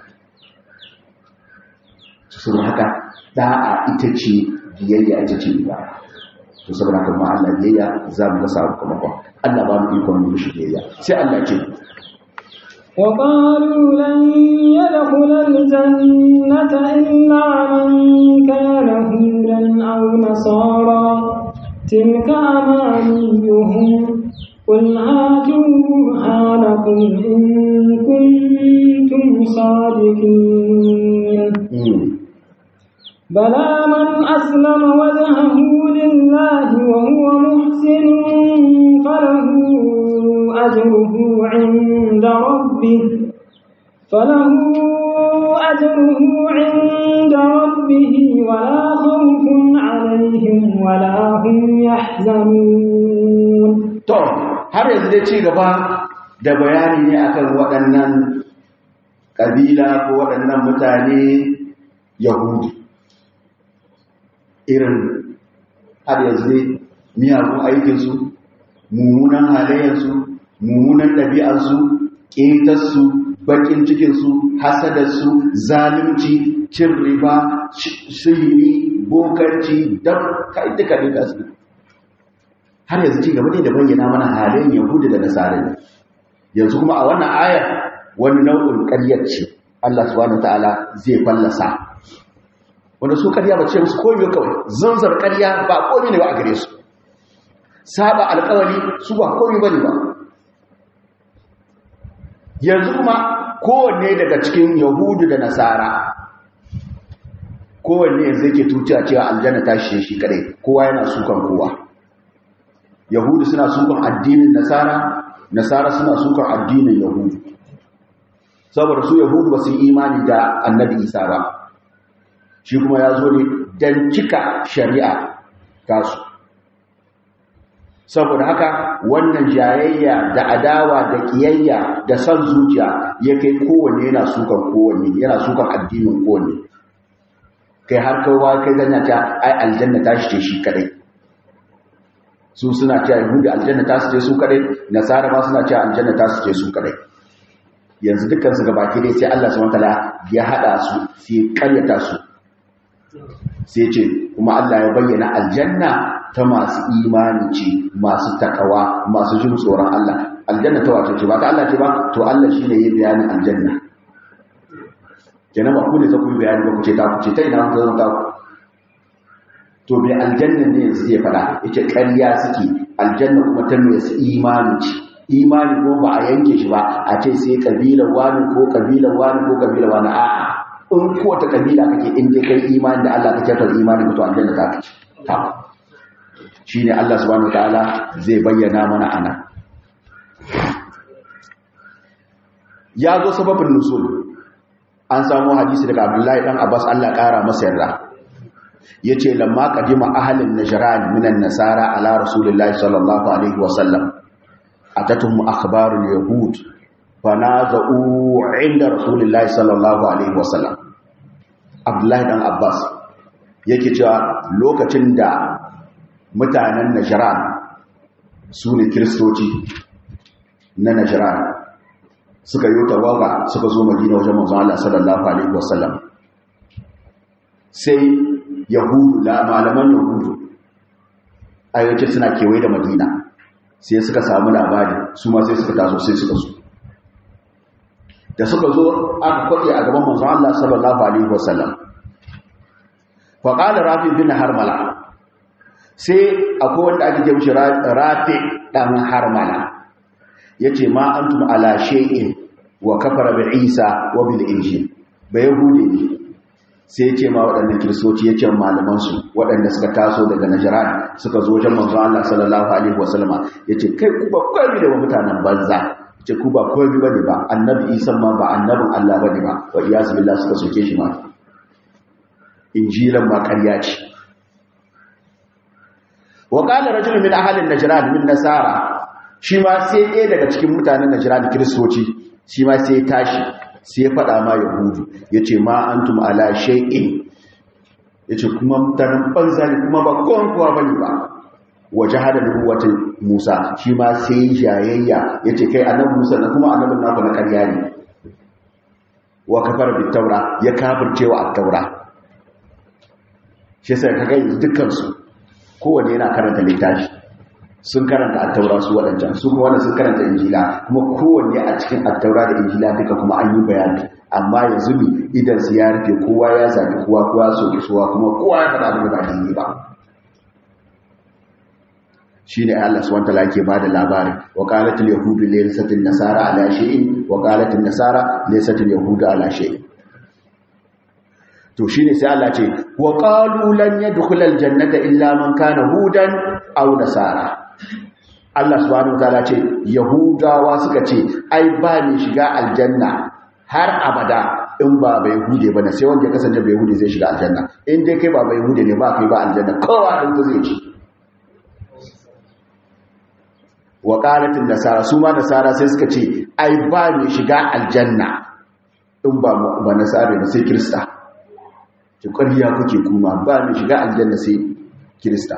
sun haka da'a ita ce biyayya ita ce ba to saboda haka ma Allah biyayya za mu ga sakamakon Allah ba mu ikon mu shi biyayya sai Allah ce وقالوا لن يدخل الجنة إلا من كان هودا أو نصارى تلك أمانيهم قل هاتوا برهانكم إن كنتم صادقين بلى من أسلم وجهه لله وهو محسن فله أجره عند ربه فله أجره عند ربه ولا خوف عليهم ولا هم يحزنون. To har yanzu dai ci gaba da bayani ne akan waɗannan ƙabila ko waɗannan mutane Yahudi irin har yanzu dai miyagun aikinsu mummunan halayensu mummunan ɗabi'arsu ƙetarsu baƙin cikinsu hasadarsu zalunci cin riba sihiri bokanci dab kai duka duka su har yanzu ci gaba ne da bayyana mana halayen yahudu da nasara ne yanzu kuma a wannan ayar wani nau'in ƙaryar ce Allah subhanahu wataala zai fallasa wanda su ƙarya ba ce musu komai kawai zanzar ƙarya ba komai ne ba a gare su saba alƙawari su ba komai bane ba yanzu kuma kowanne daga cikin yahudu da nasara kowanne yanzu yake tuciya cewa aljanna ta shi shi kadai kowa yana sukan kowa yahudu suna sukan addinin nasara nasara suna sukan addinin yahudu saboda su yahudu ba su yi imani da annabi isa ba shi kuma ya zo ne don cika shari'a tasu saboda haka wannan jayayya da adawa da kiyayya da san zuciya ya kai kowanne yana sukan kowanne yana sukan addinin kowanne kai har kowa kai zanya ta ai aljanna ta shi ce shi kadai su suna cewa yahudi aljanna ta su ce su kadai nasara ma suna cewa aljanna ta su ce su kadai yanzu dukkan su gabaki dai sai Allah subhanahu wataala ya hada su sai karyata su sai ce kuma Allah ya bayyana aljanna ta masu imani ce masu takawa masu jin tsoron Allah aljanna ta wace ce ba ta Allah ce ba to Allah shine yayin bayanin aljanna kenan ba ku ne za ku yi bayani ba ku ce ta ku ce ta ina ku zama ta ku to bai aljanna ne yanzu zai fada yace ƙarya suke aljanna kuma ta mai su imani ce imani ko ba a yanke shi ba a ce sai kabilar wani ko kabilar wani ko kabilar wani a'a in ko ta kabila kake in dai kai imani da Allah kake tar imani ka to aljanna ta kace ta shine Allah subhanahu wataala zai bayyana mana ana ya zo sababin nusul an samu hadisi daga Abdullahi dan Abbas Allah kara masa yarda yace lamma qadima ahlun najran minan nasara ala rasulillahi sallallahu alaihi wasallam atatuhum akhbarul yahud fanaza'u 'inda rasulillahi sallallahu alaihi wasallam Abdullahi dan Abbas yake cewa lokacin da mutanen najran su ne kristoci na najran suka yi tawaga suka zo Madina wajen manzon Allah sallallahu alaihi wasallam sai yahudu da malaman yahudu ayyuka suna kewaye da Madina sai suka samu labari su ma sai suka taso sai suka zo da suka zo aka kwaɗe a gaban manzon Allah sallallahu alaihi wasallam fa qala Rafi bin Harmala sai akwai wanda ake ce mishi Rafi dan Harmala yace ma antum ala shay'in wa kafara bi Isa wa bil injil bai yahudi ne sai yace ma waɗannan kristoci yace malaman su waɗanda suka taso daga Najran suka zo wajen manzo Allah sallallahu alaihi wasallama yace kai ku ba kai da mutanen banza yace ku ba kai bane ba annabi Isa ma ba annabin Allah bane ba wa iyaz billah suka soke shi ma injilan ma ƙarya ce wa qala rajulun min ahli Najran min nasara shi ma sai ɗaya daga cikin mutanen Najran kiristoci shi ma sai tashi sai ya faɗa ma yahudu yace ma antum ala shay'in yace kuma mutanen banza ne kuma ba kowan kowa bane ba wajahada nubuwatin Musa shi ma sai jayayya yace kai annabi Musa da kuma annabin naku na ƙarya ne wa kafara bit taura ya kafircewa at-taura shi sai kaga dukkan su kowanne yana karanta littafi sun karanta attaura su waɗancan su kuma wanda sun karanta injila kuma kowanne a cikin attaura da injila duka kuma an yi bayani amma yanzu ne idan su ya rufe kowa ya zaɓi kowa kowa so kisuwa kuma kowa ya faɗa abin da ba daidai ba shi ne Allah subhanahu wa ta'ala ke bada labarin wa qalatil yahudu laysatil nasara ala shay'in wa qalatil nasara laysatil yahudu ala shay'in to shine sai Allah ce wa qalu lan yadkhulal jannata illa man kana hudan aw nasara Allah subhanahu wataala ce yahudawa suka ce ai ba ni shiga aljanna har abada in ba bai hude bane sai wanda ya kasance bai hude zai shiga aljanna in dai kai ba bai hude ne ba kai ba aljanna kowa din ta zai ci wa qalatin nasara su ma nasara sai suka ce ai ba ni shiga aljanna in ba ba nasara ne sai kirista ki ƙarya kuke kuma ba ni shiga aljanna sai kirista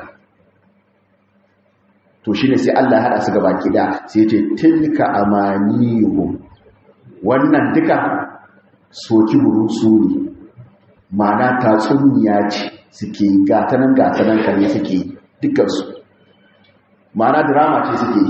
to shine sai Allah ya hada su gaba kida sai ya ce tilka amaniyuhum wannan duka soki burusu ne ma'ana tatsuniya ce suke gatanan gatanan kare suke dukkan su ma'ana drama ce suke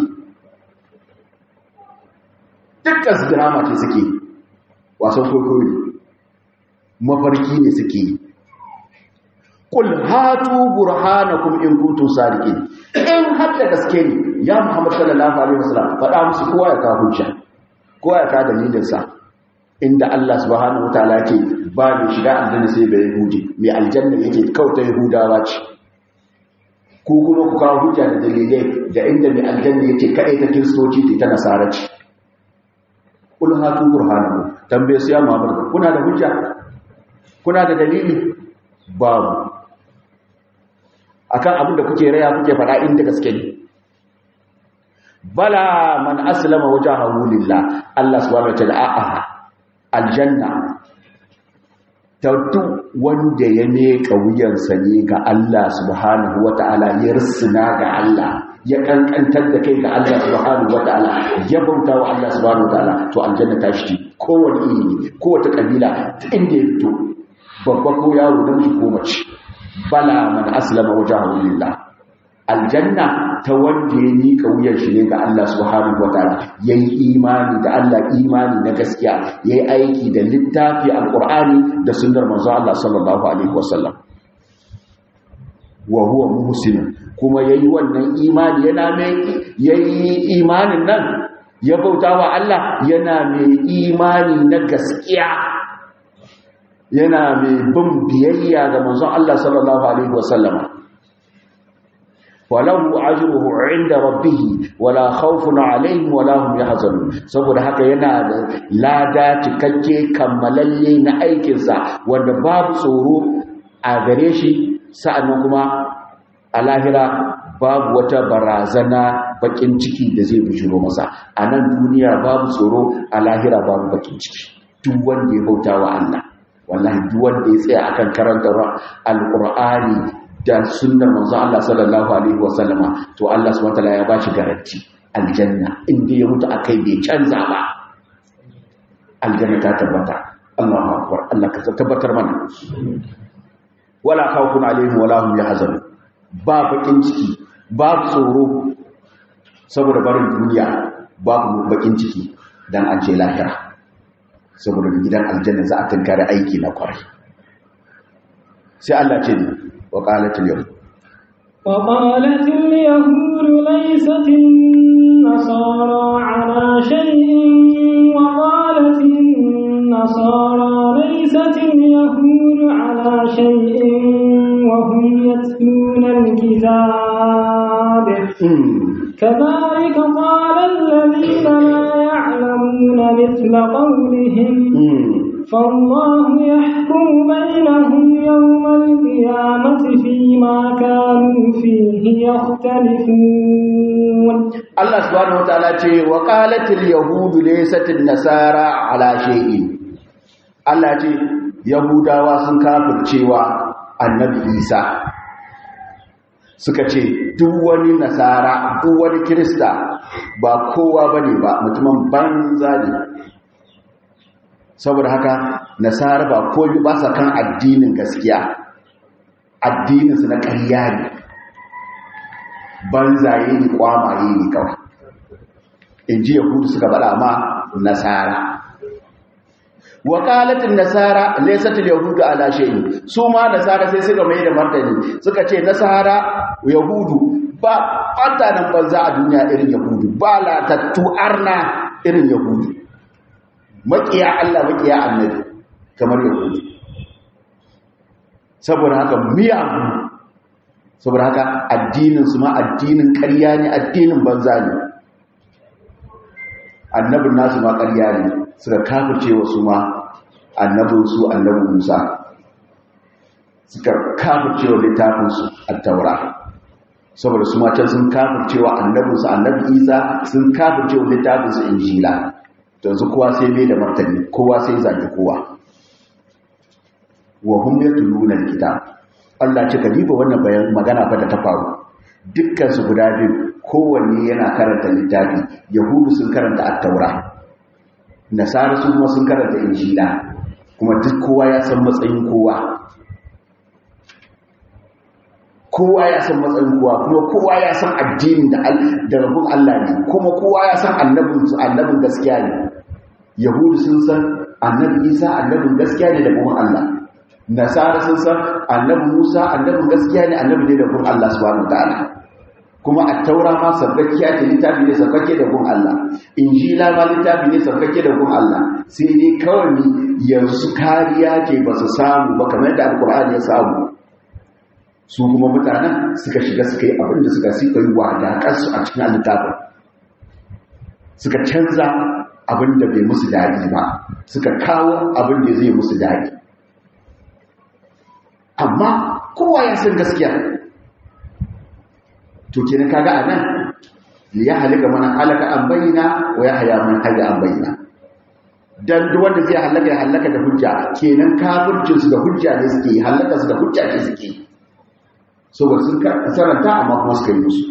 dukkan su drama ce suke wasan kokoyi mafarki ne suke kul hatu burhanakum in kuntum sadiqin in hadda gaske ne ya Muhammad sallallahu alaihi wasallam faɗa musu kowa ya kawo hujja kowa ya kawo dalilin sa inda Allah subhanahu wataala yake ba ni shiga aljanna sai bai yahudi mai aljanna yake kauta yahudawa ce ko kuma ku kawo hujja da dalilai da inda mai aljanna yake kai ta kristoci ce ta nasara ce kul hatu burhanakum tambaye su ya Muhammad kuna da hujja kuna da dalili babu akan abin da kuke raya kuke fada inda gaske ne bala man aslama wajhahu lillah Allah subhanahu wa ta'ala aljanna tautu wanda ya meka wuyansa ne ga Allah subhanahu wa ta'ala ya risna ga Allah ya kankantar da kai ga Allah subhanahu wa ta'ala ya bauta wa Allah subhanahu wa ta'ala to aljanna ta shi kowace iri kowace kabila inda ya fito babba ko yaro namiji ko mace bala man aslama wajhahu lillah aljanna ta wanda ya nika wuyan shi ne ga Allah subhanahu wataala yayi imani da Allah imani na gaskiya yayi aiki da littafi alqur'ani da sunnar manzo Allah sallallahu alaihi wasallam wa huwa muhsin kuma yayi wannan imani yana mai yayi imanin nan ya bautawa Allah yana mai imani na gaskiya yana mai bin biyayya ga manzon Allah sallallahu alaihi wasallama walahu ajruhu inda rabbih wala khawfun alaihim wala hum yahzanun saboda haka yana da lada cikakke kammalalle na aikin sa wanda babu tsoro a gare shi sa'annan kuma a lahira babu wata barazana bakin ciki da zai bujuro masa a nan duniya babu tsoro a lahira babu bakin ciki duk wanda ya bautawa Allah wallahi duk wanda ya tsaya akan karantar alqur'ani da sunnar manzo Allah sallallahu alaihi wasallama to Allah subhanahu wataala ya bashi garanti aljanna inda ya mutu akai bai canza ba aljanna ta tabbata Allahu akbar Allah ka tabbatar mana wala khawfun alaihim wala hum yahzanun ba bakin ciki ba tsoro saboda barin duniya babu bakin ciki dan an ce lahira saboda gidan aljanna za a tankare aiki na kwarai sai Allah ce وقالت اليهود وقالت اليهود ليست النصارى على شيء وقالت النصارى ليست اليهود على شيء وهم يتلون الكتاب كذلك قال الذين لا يعلمون مثل قولهم فالله يحكم بينهم يوم القيامة فيما كانوا فيه يختلفون الله سبحانه وتعالى وقالت اليهود ليست النصارى على شيء الله ce yahudawa sun kafircewa annabi Isa suka ce duk wani nasara duk wani kirista ba kowa bane ba mutumin banza ne saboda haka nasara ba koyi ba sa kan addinin gaskiya addininsu na ƙarya ne banzaye ne kwamaye ne kawai in ji yahudu suka bada ma nasara wakalatin nasara laisatul yahudu ala shay'in su ma nasara sai suka mai da martani suka ce nasara yahudu ba fanta nan banza a duniya irin yahudu ba latattu arna irin yahudu makiya Allah makiya annabi kamar yahudu saboda haka miyagu saboda haka addinin su ma addinin ƙarya ne addinin banza ne annabin nasu ma ƙarya ne suka kafirce wa su ma annabin su annabin Musa suka kafirce wa littafin su at-Taura saboda su ma can sun kafirce wa annabin su annabi Isa sun kafirce wa littafin su Injila yanzu kowa sai mai da martani kowa sai zaki kowa wa hum yatluna alkitab Allah ce kadiba wannan bayan magana fa da ta faru dukkan su guda biyu kowanne yana karanta littafi yahudu sun karanta at-taura nasara su kuma sun karanta injila kuma duk kowa ya san matsayin kowa kowa ya san matsayin kowa kuma kowa ya san addinin da da rabun Allah ne kuma kowa ya san annabin su annabin gaskiya ne yahudu sun san annabi Isa annabin gaskiya ne da kuma Allah nasara sun san annabi Musa annabin gaskiya ne annabi ne da kuma Allah subhanahu wataala kuma at-taura ma sabbakiya ce littafi ne sabbake da kuma Allah injila ma littafi ne sabbake da kuma Allah sai dai kawai yanzu kariya ce ba su samu ba kamar da alqur'ani ya samu su kuma mutanen suka shiga suka yi abinda suka suka yi wadaƙarsu a cikin littafin suka canza abinda bai musu daɗi ba suka kawo abinda zai musu daɗi amma kowa ya san gaskiya to kenan kaga anan li ya halaka man halaka an bayyana wa ya haya man haya an bayyana dan duk wanda zai halaka ya halaka da hujja kenan kafircin su da hujja ne suke halaka su da hujja ne suke saboda sun karanta amma kuma suka yi musu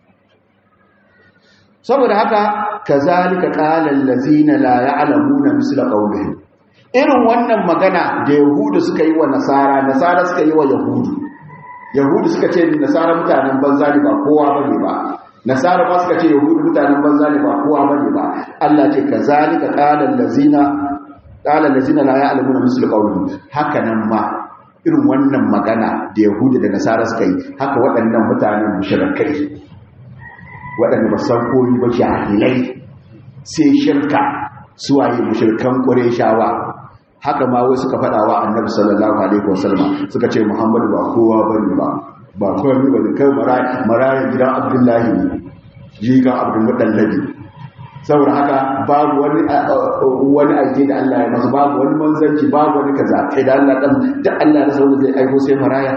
saboda haka kazalika qala allazina la ya'lamuna misla qawlihim irin wannan magana da yahudu suka yi wa nasara nasara suka yi wa yahudu yahudu suka ce nasara mutanen banza ne ba kowa bane ba nasara ba suka ce yahudu mutanen banza ne ba kowa bane ba Allah ce kazalika qala allazina qala allazina la ya'lamuna misla qawlihim haka nan ma irin wannan magana da yahudu da nasara suka yi haka waɗannan mutanen mushrikai waɗanda ba san koyi ba jahilai sai shirka suwaye mushrikan qurayshawa haka ma wai suka fada wa annabi sallallahu alaihi wasallam suka ce muhammadu ba kowa bane ba ba kowa bane kai maraya maraya gidan abdullahi jikan abdul mudallabi saboda haka babu wani wani aiki da Allah ya masa babu wani manzanci babu wani kaza kai da Allah dan da Allah ya sauna zai aiko sai maraya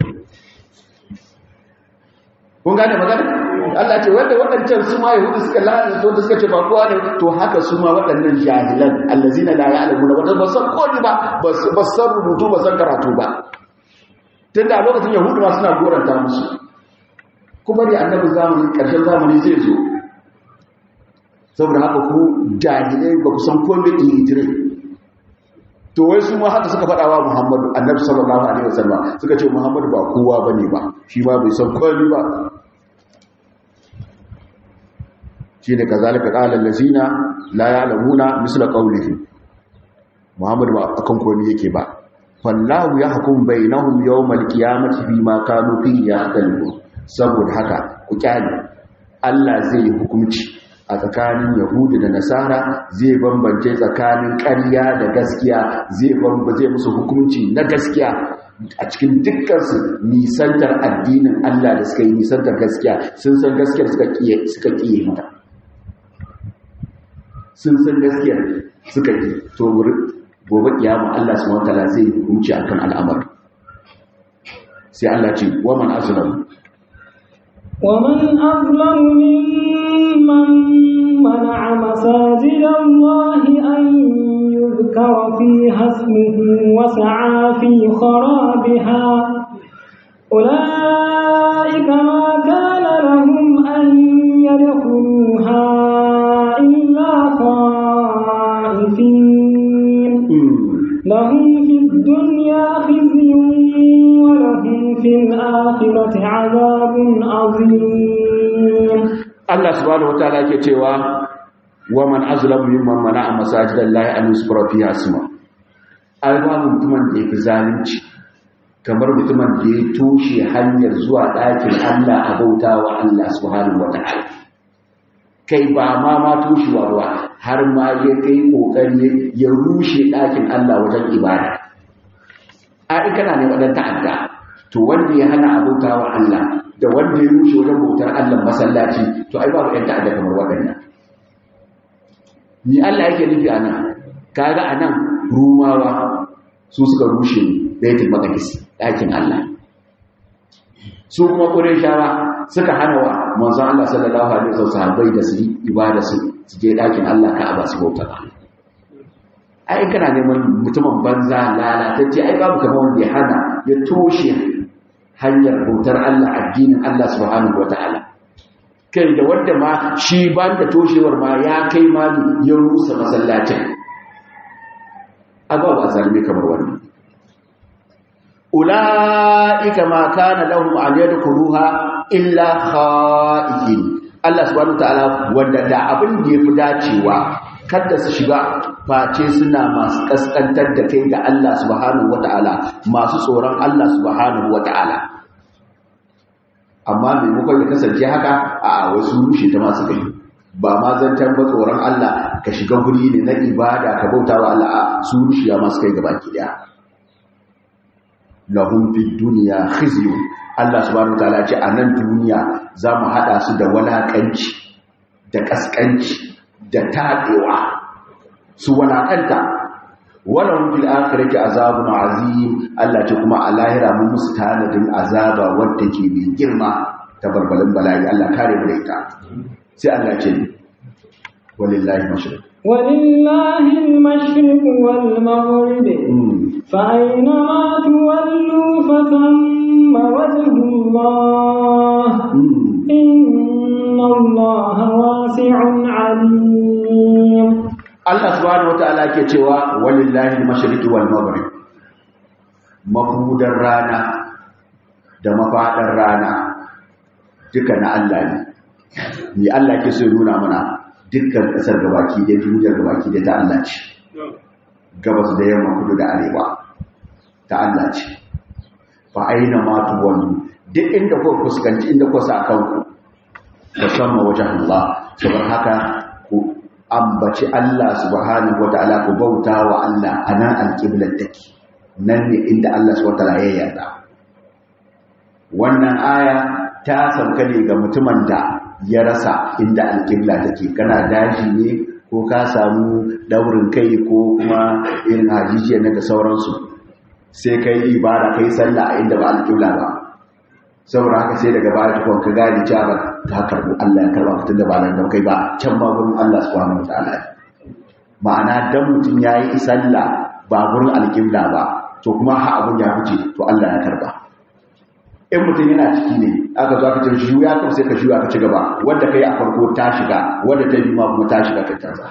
kun gane magana Allah ce wanda wadancan su ma yahudu suka lalata to suka ce ba kowa ne to haka su ma wadannan jahilan allazina la ya'lamuna wanda ba san kodi ba ba san rubutu ba san karatu ba tunda a lokacin yahudu ma suna goranta musu kuma da annabi zamani karshen zamani zai zo saboda haka ku jahilai ba ku san komai ilitire to wai su ma haka suka faɗa wa Muhammadu annabi sallallahu alaihi wasallam suka ce Muhammadu ba kowa bane ba shi ma bai san komai ba shine kazalika qala allazina la ya'lamuna misla qawlihi Muhammadu ba akan komai yake ba wallahu yahkum bainahum yawmal qiyamati bima kanu fihi yahtalifu saboda haka ku kyale Allah zai hukunci a tsakanin Yahudu da Nasara zai bambance tsakanin ƙarya da gaskiya zai bambance musu hukunci na gaskiya a cikin dukkansu nisantar addinin Allah da suka yi nisantar gaskiya sun san gaskiyar suka kiye suka kiye mata sun san gaskiyar suka ki to gobe kiyama Allah subhanahu wataala zai hukunci akan al'amari sai Allah ce wa man azlam ومن أظلم ممن منع مساجد الله أن يذكر فيها اسمه وسعى في خرابها أولئك ما كان لهم أن يدخلوها إلا خائفين لهم في الدنيا خزي ولهم في الآخرة عذاب عظيم الله سبحانه وتعالى كتوى ومن أظلم ممن منع مساجد الله أن يذكر فيها اسمه albabu mutumin da ya fi zalunci kamar mutumin da ya toshe hanyar zuwa ɗakin Allah a bauta wa Allah subhanahu wa ta'ala kai ba ma ma toshewa ruwa har ma ya kai kokari ya rushe ɗakin Allah wajen ibada a in kana ne wadan ta'adda to wanda ya hana abauta wa Allah da wanda ya rushe wajen bautar Allah masallaci to ai babu ɗan ta'adda kamar waɗannan ni Allah yake nufi anan kaga anan rumawa su suka rushe baitul maqdis ɗakin Allah su kuma qurayshawa suka hana wa manzon Allah sallallahu alaihi wasallam sahabbai da su ibada su su je ɗakin Allah Ka'aba su bauta ai kana neman mutumin banza lalatacce ai babu kamar wanda ya hana ya toshe hanyar bautar Allah addinin Allah subhanahu wataala kai da wanda ma shi ban da toshewar ma ya kai ma ya rusa masallacin abawa zalimi kamar wannan ulaika ma kana lahum an yadkhuluha illa khaifin Allah subhanahu wataala wanda da abin da yafi dacewa kada su shiga face suna masu kaskantar da kai ga Allah subhanahu wataala masu tsoron Allah subhanahu wataala amma maimakon ya kasance haka a wasu rushe ta masu kai ba ma zantar ba tsoron Allah ka shiga guri ne na ibada ka bauta wa Allah a su rushiya masu kai gaba ki daya lahum fid dunya khizyu Allah subhanahu wataala ce a nan duniya za mu hada su da walakanci da kaskanci da tadewa su walakanta walahum fil akhirati azabun azim Allah ce kuma a lahira mun musu tanadin azaba wanda ke mai girma ta barbalin bala'i Allah kare mu da ita sai Allah ce walillahi mashriq walillahi al-mashriq wal maghrib fa aynama tuwallu fa thamma wajhullah inna Allaha wasi'un 'alim Allah subhanahu wataala ke cewa walillahi al-mashriq wal maghrib mafudar rana da mafadar rana duka na Allah ne ni Allah ke so nuna mana dukkan kasar gabaki da duniyar gabaki da ta Allah ce gabas da yamma kudu da arewa ta Allah ce fa aina ma tuwallu duk inda ku fuskanci inda ku sa kanku da sama wajen Allah saboda haka ku ambaci Allah subhanahu wataala ku bauta wa Allah anan alqiblar take nan ne inda Allah subhanahu wataala ya yarda wannan aya ta sauka ne ga mutumin da ya rasa inda alqibla take kana daji ne ko ka samu daurin kai ko kuma irin hajijiyar na da sauransu sai kai ibada kai sallah a inda ba alqibla ba saboda haka sai daga baya tukun ka gane cewa ka karbu Allah ya karba fitin da ba nan da kai ba can ma gurin Allah subhanahu wataala ma'ana dan mutum yayi sallah ba gurin alqibla ba to kuma ha abun ya fice to Allah ya karba in mutum yana ciki ne aka zo aka ce juya ka sai ka juya ka ci gaba wanda kai a farko ta shiga wanda ta yi ma kuma ta shiga ka tarza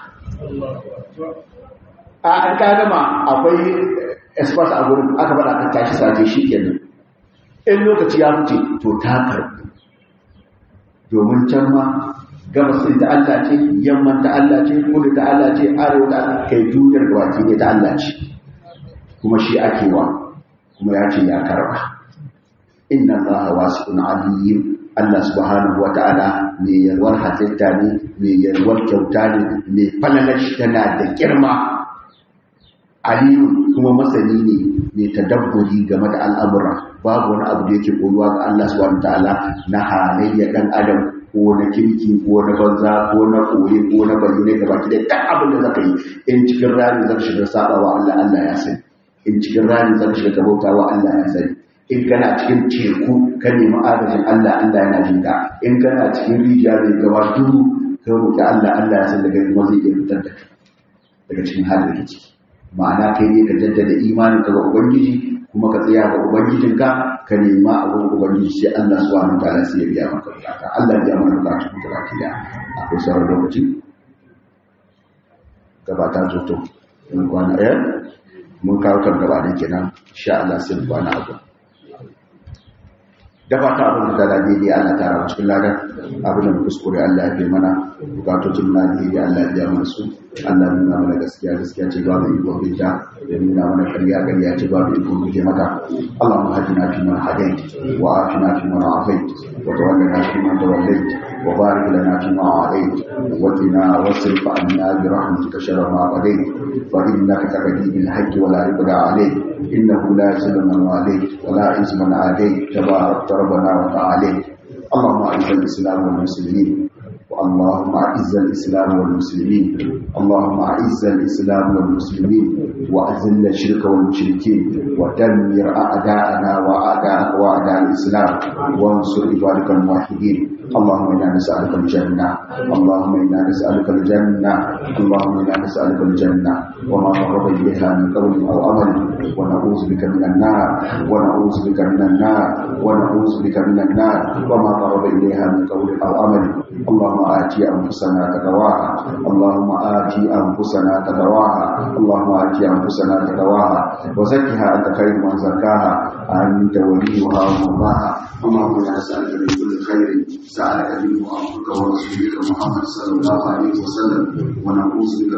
a an ka gama akwai espace a gurin aka bada ka tashi sake shi kenan in lokaci ya fice to ta karbi domin can ma gabas din ta Allah ce yamman ta Allah ce kudu ta Allah ce arewa ta Allah kai duniyar da waki ne ta Allah ce kuma shi ake wa kuma ya ce ya karba inna Allaha wasi'un alim Allah subhanahu wata'ala mai yalwar halitta ne mai yalwar kyauta ne mai falalashi tana da girma aliyu kuma masani ne mai tadabburi game da al'amura babu wani abu da yake koyuwa ga Allah subhanahu wataala na halayya dan adam ko na kirki ko na banza ko na koyi ko na bayyane ga baki da duk abin da zaka yi in cikin rani zaka shiga saba wa Allah Allah ya sani in cikin rani zaka shiga bauta wa Allah ya sani in kana cikin teku ka nemi agajin Allah Allah yana jin ka in kana cikin rijiya mai gaba duhu ka roki Allah Allah ya san daga kuma zai iya fitar da kai daga cikin halin da ciki ma'ana kai ne ka jaddada imanin ka ga ubangiji kuma ka tsaya ga ubangijinka ka nema abin ubangiji sai Allah subhanahu wataala sai ya biya maka bukata Allah ya mana bukata ku gaba ki da akwai sauran lokaci gaba ta zo to mun kwana ɗaya mun kawo kan gaba da kenan insha Allah sai mu kwana abu da fata abin da da daidai Allah ta rawa cikin ladan abin da kuskure Allah ya bi mana bukatocin na daidai Allah ya biya mana su Allah ya nuna mana gaskiya gaskiya ce babu ikon binta ya nuna mana ƙarya ƙarya ce babu ikon guje mata Allahumma hadina fi man hadait wa afina fi man afait wa tawallana fi man tawallait wa barik lana fi ma atait wa qina wasrif anna bi rahmatika sharra ma qadait fa innaka taqdi bil haqqi wa la yuqda alayk innahu la yuzillu man walayt wa la yuzillu man adayt tabarak rabbana wa ta'ala Allahumma a'izz al-islam wal muslimin اللهم أعز الإسلام والمسلمين اللهم أعز الإسلام والمسلمين وأذل الشرك والمشركين ودمر أعداءنا وأعداءك وأعداء الإسلام وانصر عبادك الموحدين اللهم إنا نسألك الجنة اللهم إنا نسألك الجنة اللهم إنا نسألك الجنة وما قرب إليها من قول أو عمل ونعوذ بك من النار ونعوذ بك من النار ونعوذ بك من النار وما قرب إليها من قول أو عمل اللهم آتي أنفسنا تقواها اللهم آتي أنفسنا تقواها اللهم آتي أنفسنا تقواها وزكها أنت خير من زكاها أنت وليها ومولاها اللهم لا نسألك من كل خير سألك منه عبدك ورسولك محمد صلى الله عليه وسلم ونعوذ بك